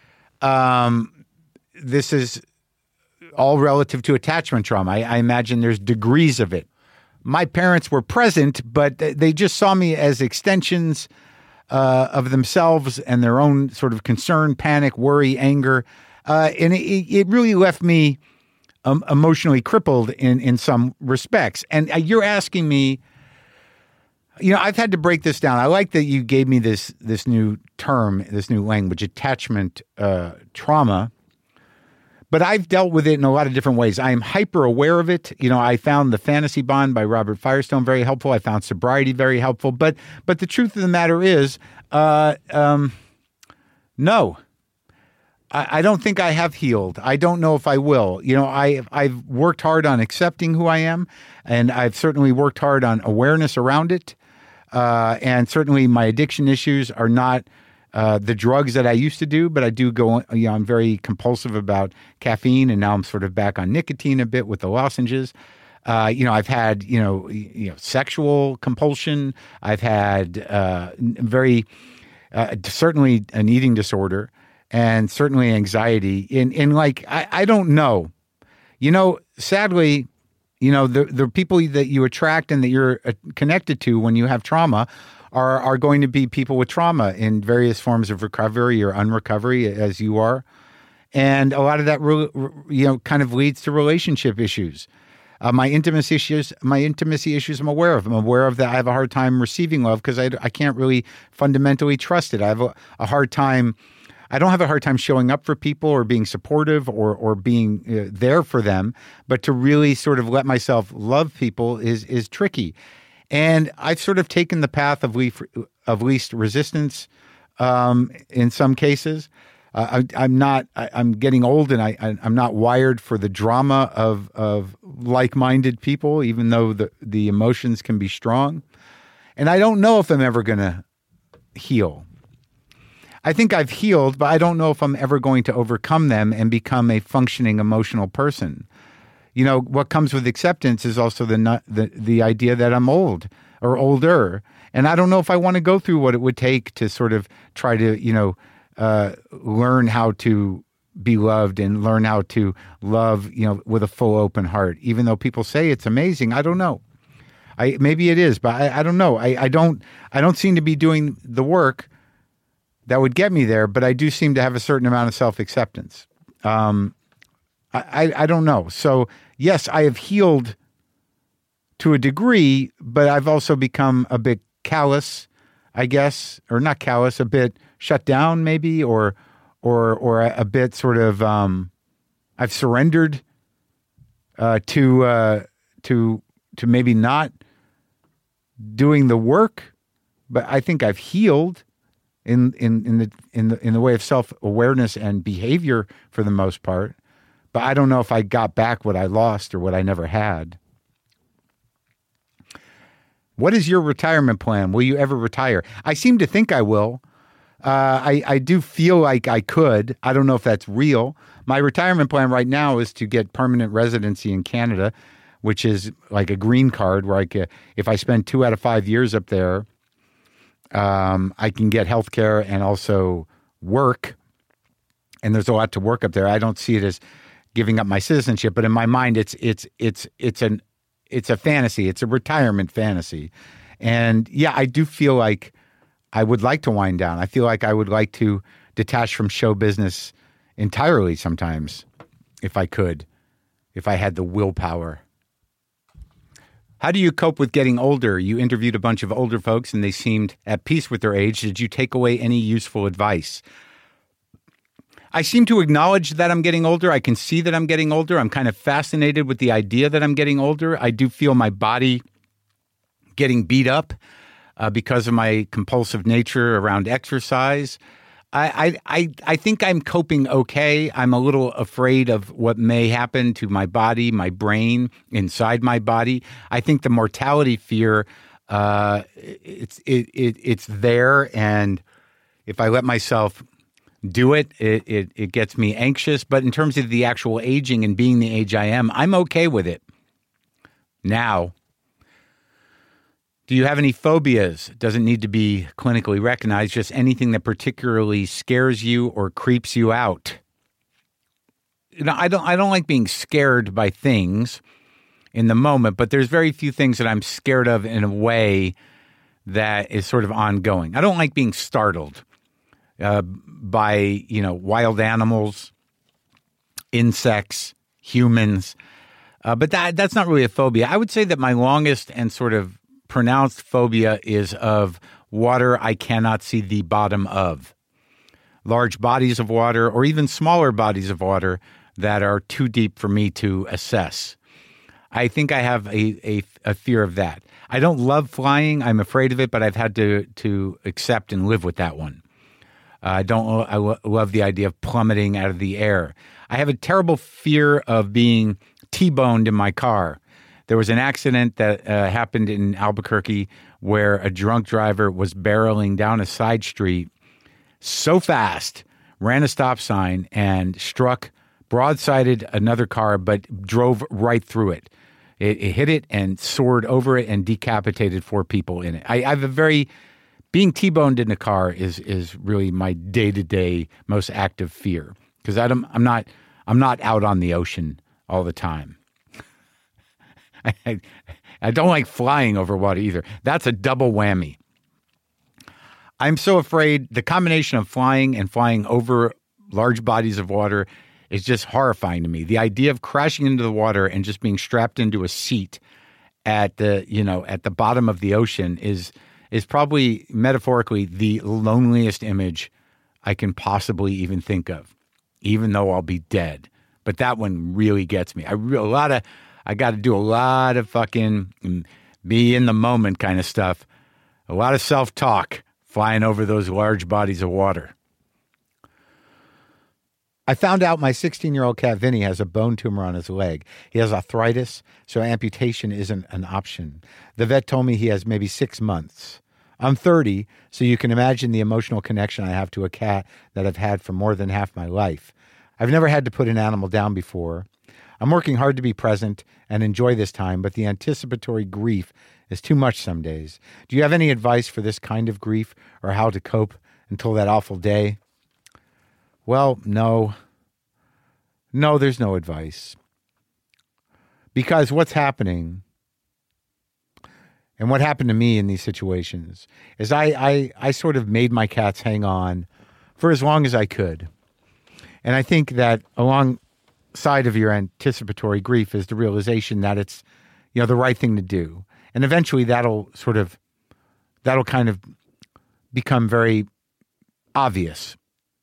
This is all relative to attachment trauma. I imagine there's degrees of it. My parents were present, but they just saw me as extensions of themselves and their own sort of concern, panic, worry, anger. And it really left me emotionally crippled in some respects. And you're asking me, I've had to break this down. I like that you gave me this new term, this new language, attachment trauma. But I've dealt with it in a lot of different ways. I am hyper aware of it. I found The Fantasy Bond by Robert Firestone very helpful. I found Sobriety very helpful. But the truth of the matter is, no. I don't think I have healed. I don't know if I will. I've worked hard on accepting who I am, and I've certainly worked hard on awareness around it. And certainly my addiction issues are not the drugs that I used to do, but I do go, I'm very compulsive about caffeine, and now I'm sort of back on nicotine a bit with the lozenges. I've had, sexual compulsion. I've had very, certainly an eating disorder. and certainly anxiety. In like, I don't know. Sadly, the people that you attract and that you're connected to when you have trauma are going to be people with trauma in various forms of recovery or unrecovery, as you are. And a lot of that, kind of leads to relationship issues. My intimacy issues, I'm aware of. I'm aware of that. I have a hard time receiving love because I can't really fundamentally trust it. I have a hard time. I don't have a hard time showing up for people or being supportive or being there for them. But to really sort of let myself love people is tricky. And I've sort of taken the path of least resistance in some cases. I'm getting old, and I'm not wired for the drama of like-minded people, even though the emotions can be strong. And I don't know if I'm ever going to heal. I think I've healed, but I don't know if I'm ever going to overcome them and become a functioning emotional person. What comes with acceptance is also the idea that I'm old or older. And I don't know if I want to go through what it would take to sort of try to, learn how to be loved and learn how to love, with a full open heart. Even though people say it's amazing, I don't know. Maybe it is, but I don't know. I don't seem to be doing the work that would get me there, but I do seem to have a certain amount of self-acceptance. I don't know. So yes, I have healed to a degree, but I've also become a bit callous, I guess, or not callous, a bit shut down maybe, or a bit sort of, I've surrendered to maybe not doing the work, but I think I've healed in the way of self-awareness and behavior for the most part. But I don't know if I got back what I lost or what I never had. What is your retirement plan? Will you ever retire? I seem to think I will. I do feel like I could. I don't know if that's real. My retirement plan right now is to get permanent residency in Canada, which is like a green card where if I spend 2 out of 5 years up there, I can get health care and also work. And there's a lot to work up there. I don't see it as giving up my citizenship, but in my mind, it's a fantasy. It's a retirement fantasy. And yeah, I do feel like I would like to wind down. I feel like I would like to detach from show business entirely sometimes, if I could, if I had the willpower. How do you cope with getting older? You interviewed a bunch of older folks and they seemed at peace with their age. Did you take away any useful advice? I seem to acknowledge that I'm getting older. I can see that I'm getting older. I'm kind of fascinated with the idea that I'm getting older. I do feel my body getting beat up because of my compulsive nature around exercise. I think I'm coping okay. I'm a little afraid of what may happen to my body, my brain, inside my body. I think the mortality fear, it's there, and if I let myself do it, it gets me anxious. But in terms of the actual aging and being the age I am, I'm okay with it now. Do you have any phobias? It doesn't need to be clinically recognized, just anything that particularly scares you or creeps you out. I don't like being scared by things in the moment, but there's very few things that I'm scared of in a way that is sort of ongoing. I don't like being startled by, wild animals, insects, humans. But that's not really a phobia. I would say that my longest and sort of pronounced phobia is of water I cannot see the bottom of. Large bodies of water or even smaller bodies of water that are too deep for me to assess. I think I have a fear of that. I don't love flying. I'm afraid of it, but I've had to accept and live with that one. I love the idea of plummeting out of the air. I have a terrible fear of being T-boned in my car. There was an accident that happened in Albuquerque where a drunk driver was barreling down a side street so fast, ran a stop sign, and struck broadsided another car, but drove right through it. It hit it and soared over it and decapitated 4 people in it. I have a very being T-boned in a car is really my day-to-day most active fear, because I'm not out on the ocean all the time. I don't like flying over water either. That's a double whammy. I'm so afraid the combination of flying and flying over large bodies of water is just horrifying to me. The idea of crashing into the water and just being strapped into a seat at the bottom of the ocean is probably metaphorically the loneliest image I can possibly even think of, even though I'll be dead. But that one really gets me. I got to do a lot of fucking be in the moment kind of stuff. A lot of self-talk flying over those large bodies of water. I found out my 16-year-old cat Vinny has a bone tumor on his leg. He has arthritis, so amputation isn't an option. The vet told me he has maybe 6 months. I'm 30, so you can imagine the emotional connection I have to a cat that I've had for more than half my life. I've never had to put an animal down before. I'm working hard to be present and enjoy this time, but the anticipatory grief is too much some days. Do you have any advice for this kind of grief or how to cope until that awful day? Well, no, there's no advice. Because what's happening, and what happened to me in these situations, is I sort of made my cats hang on for as long as I could. And I think that alongside of your anticipatory grief is the realization that it's, the right thing to do. And eventually that'll kind of become very obvious.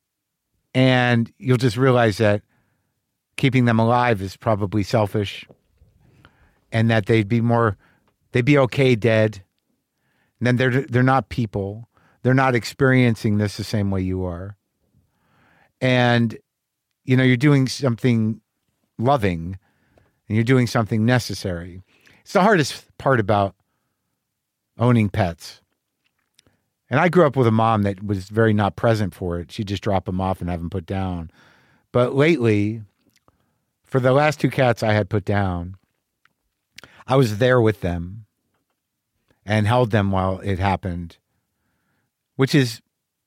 And you'll just realize that keeping them alive is probably selfish, and that they'd be okay dead. And then they're not people. They're not experiencing this the same way you are. And, you're doing something loving, and you're doing something necessary. It's the hardest part about owning pets. And I grew up with a mom that was very not present for it. She'd just drop them off and have them put down. But lately, for the last 2 cats I had put down, I was there with them and held them while it happened, which is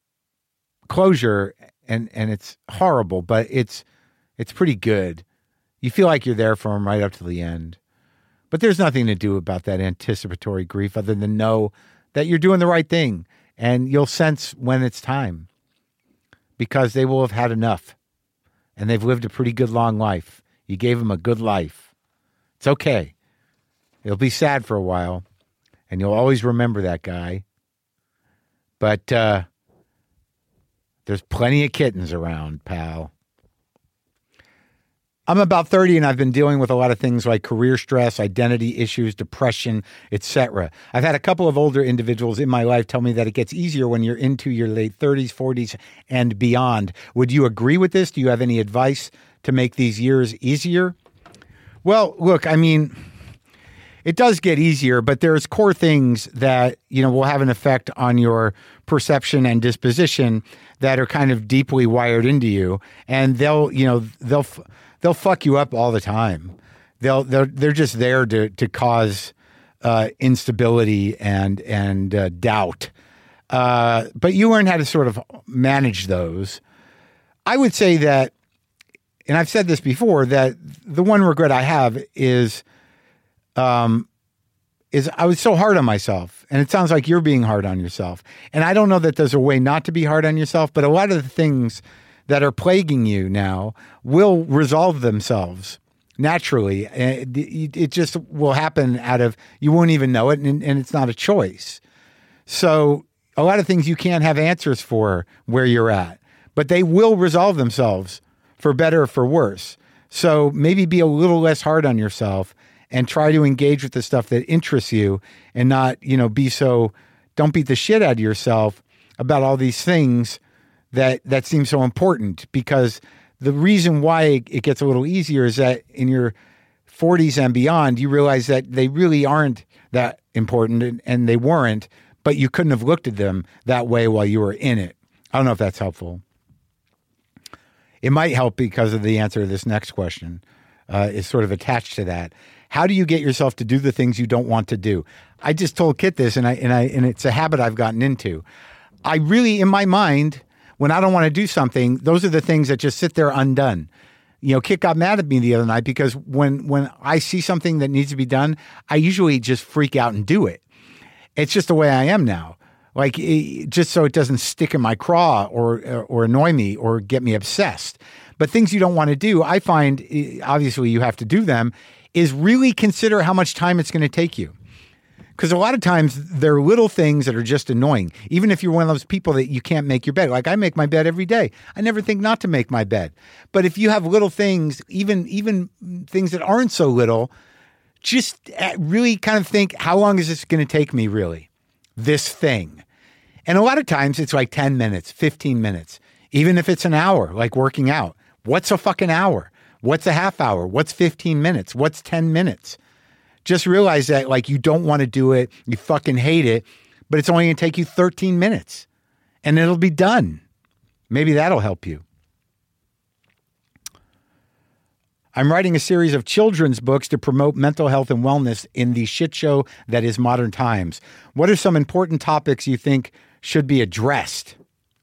closure, and it's horrible, but it's pretty good. You feel like you're there for them right up to the end. But there's nothing to do about that anticipatory grief other than know that you're doing the right thing. And you'll sense when it's time, because they will have had enough, and they've lived a pretty good long life. You gave them a good life. It's okay. It'll be sad for a while, and you'll always remember that guy. But there's plenty of kittens around, pal. I'm about 30, and I've been dealing with a lot of things like career stress, identity issues, depression, etc. I've had a couple of older individuals in my life tell me that it gets easier when you're into your late 30s, 40s, and beyond. Would you agree with this? Do you have any advice to make these years easier? Well, look, it does get easier, but there's core things that, will have an effect on your perception and disposition that are kind of deeply wired into you, and they'll fuck you up all the time. They're just there to cause instability and doubt. But you learn how to sort of manage those. I would say that, and I've said this before, that the one regret I have is I was so hard on myself, and it sounds like you're being hard on yourself. And I don't know that there's a way not to be hard on yourself, but a lot of the things that are plaguing you now will resolve themselves naturally. It just will happen you won't even know it, and it's not a choice. So a lot of things you can't have answers for where you're at, but they will resolve themselves for better or for worse. So maybe be a little less hard on yourself and try to engage with the stuff that interests you, and not, don't beat the shit out of yourself about all these things that seems so important. Because the reason why it gets a little easier is that in your 40s and beyond, you realize that they really aren't that important, and they weren't, but you couldn't have looked at them that way while you were in it. I don't know if that's helpful. It might help because of the answer to this next question is sort of attached to that. How do you get yourself to do the things you don't want to do? I just told Kit this, and it's a habit I've gotten into. I really, in my mind, when I don't want to do something, those are the things that just sit there undone. Kit got mad at me the other night because when I see something that needs to be done, I usually just freak out and do it. It's just the way I am now. Like, just so it doesn't stick in my craw or annoy me or get me obsessed. But things you don't want to do, I find, obviously you have to do them, is really consider how much time it's going to take you. Because a lot of times there are little things that are just annoying. Even if you're one of those people that you can't make your bed. Like, I make my bed every day. I never think not to make my bed. But if you have little things, even things that aren't so little, just really kind of think, how long is this going to take me really? This thing. And a lot of times it's like 10 minutes, 15 minutes. Even if it's an hour, like working out. What's a fucking hour? What's a half hour? What's 15 minutes? What's 10 minutes? Just realize that, like, you don't want to do it. You fucking hate it, but it's only going to take you 13 minutes and it'll be done. Maybe that'll help you. I'm writing a series of children's books to promote mental health and wellness in the shit show that is modern times. What are some important topics you think should be addressed?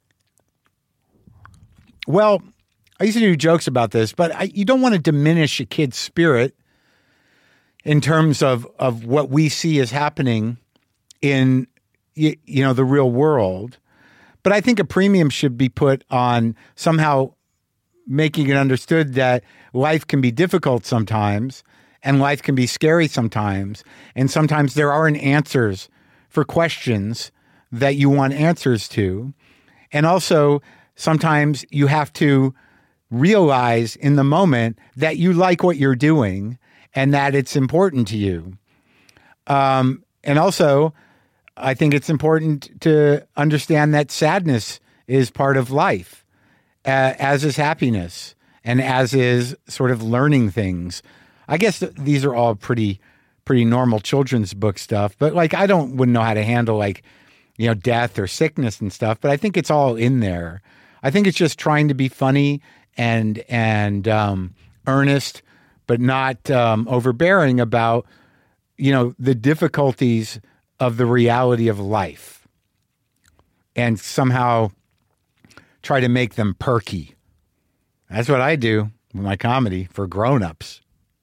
Well, I used to do jokes about this, but you don't want to diminish a kid's spirit in terms of what we see as happening in the real world. But I think a premium should be put on somehow making it understood that life can be difficult sometimes and life can be scary sometimes. And sometimes there aren't answers for questions that you want answers to. And also sometimes you have to realize in the moment that you like what you're doing and that it's important to you. And also, I think it's important to understand that sadness is part of life, as is happiness, and as is sort of learning things. I guess these are all pretty normal children's book stuff, but like I wouldn't know how to handle like, death or sickness and stuff, but I think it's all in there. I think it's just trying to be funny and earnest, but not overbearing about, the difficulties of the reality of life and somehow try to make them perky. That's what I do with my comedy for grown-ups.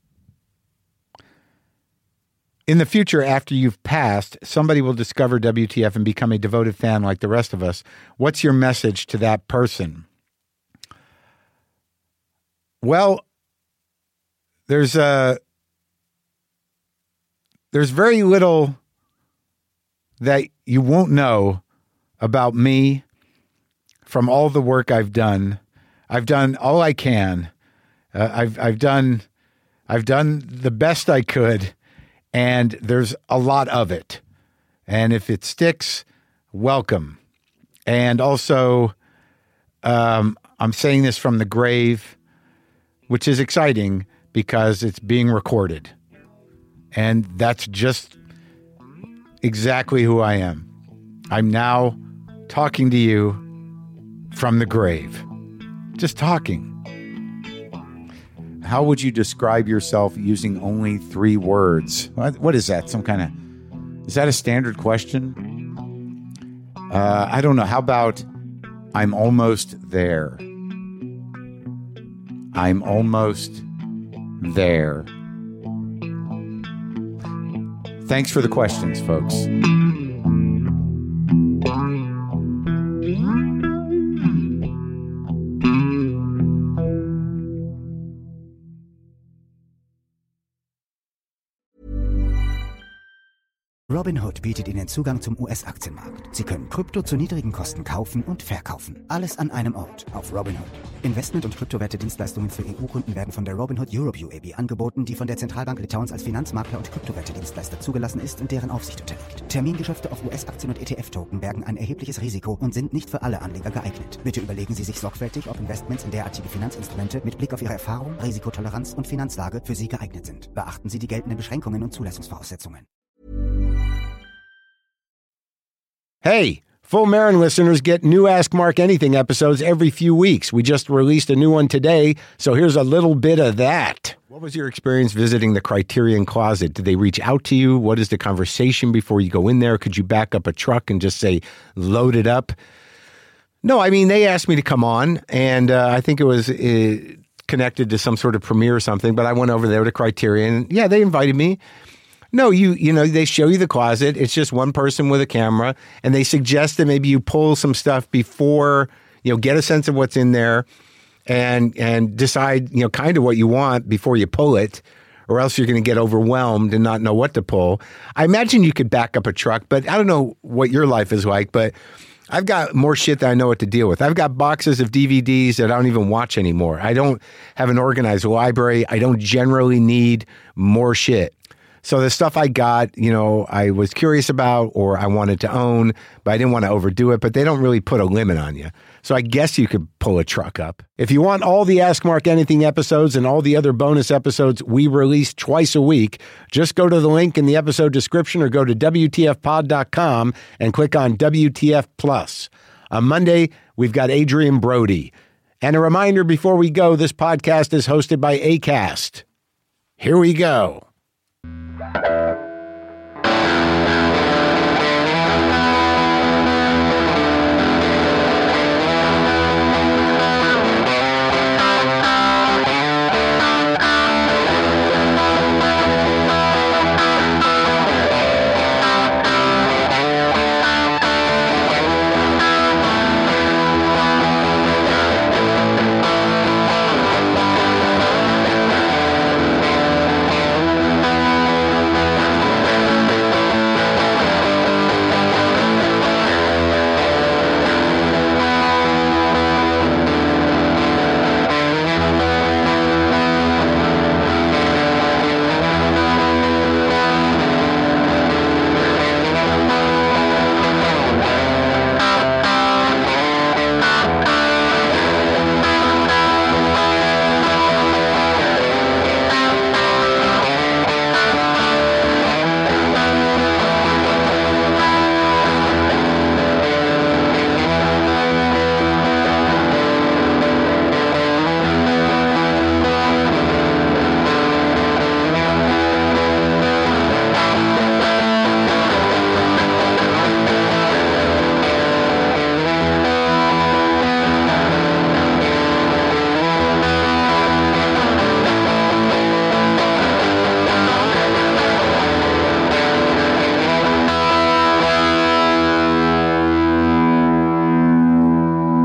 In the future, after you've passed, somebody will discover WTF and become a devoted fan like the rest of us. What's your message to that person? Well, there's very little that you won't know about me from all the work I've done. I've done all I can. I've done the best I could, and there's a lot of it. And if it sticks, welcome. And also, I'm saying this from the grave, which is exciting because it's being recorded. And that's just exactly who I am. I'm now talking to you from the grave. Just talking. How would you describe yourself using only 3 words? What is that? Is that a standard question? I don't know. How about I'm almost there? I'm almost there. Thanks for the questions, folks. Robinhood bietet Ihnen Zugang zum US-Aktienmarkt. Sie können Krypto zu niedrigen Kosten kaufen und verkaufen. Alles an einem Ort auf Robinhood. Investment- und Kryptowerte-Dienstleistungen für EU-Kunden werden von der Robinhood Europe UAB angeboten, die von der Zentralbank Litauens als Finanzmakler und Kryptowerte-Dienstleister zugelassen ist und deren Aufsicht unterliegt. Termingeschäfte auf US-Aktien und ETF-Token bergen ein erhebliches Risiko und sind nicht für alle Anleger geeignet. Bitte überlegen Sie sich sorgfältig, ob Investments in derartige Finanzinstrumente mit Blick auf Ihre Erfahrung, Risikotoleranz und Finanzlage für Sie geeignet sind. Beachten Sie die geltenden Beschränkungen und Zulassungsvoraussetzungen. Hey, Full Marin listeners get new Ask Mark Anything episodes every few weeks. We just released a new one today, so here's a little bit of that. What was your experience visiting the Criterion Closet? Did they reach out to you? What is the conversation before you go in there? Could you back up a truck and just say, load it up? No, I mean, they asked me to come on, and I think it was connected to some sort of premiere or something, but I went over there to Criterion. Yeah, they invited me. No, you know, they show you the closet. It's just one person with a camera, and they suggest that maybe you pull some stuff before, you know, get a sense of what's in there. And decide, you know, kind of what you want before you pull it, or else you're going to get overwhelmed and not know what to pull. I imagine you could back up a truck, but I don't know what your life is like, but I've got more shit that I know what to deal with. I've got boxes of DVDs that I don't even watch anymore. I don't have an organized library. I don't generally need more shit. So the stuff I got, you know, I was curious about or I wanted to own, but I didn't want to overdo it. But they don't really put a limit on you. So I guess you could pull a truck up. If you want all the Ask Mark Anything episodes and all the other bonus episodes we release twice a week, just go to the link in the episode description or go to WTFpod.com and click on WTF Plus. On Monday, we've got Adrian Brody. And a reminder before we go, this podcast is hosted by Acast. Here we go.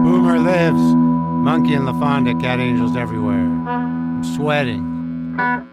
Monkey and LaFonda, cat angels everywhere. I'm sweating.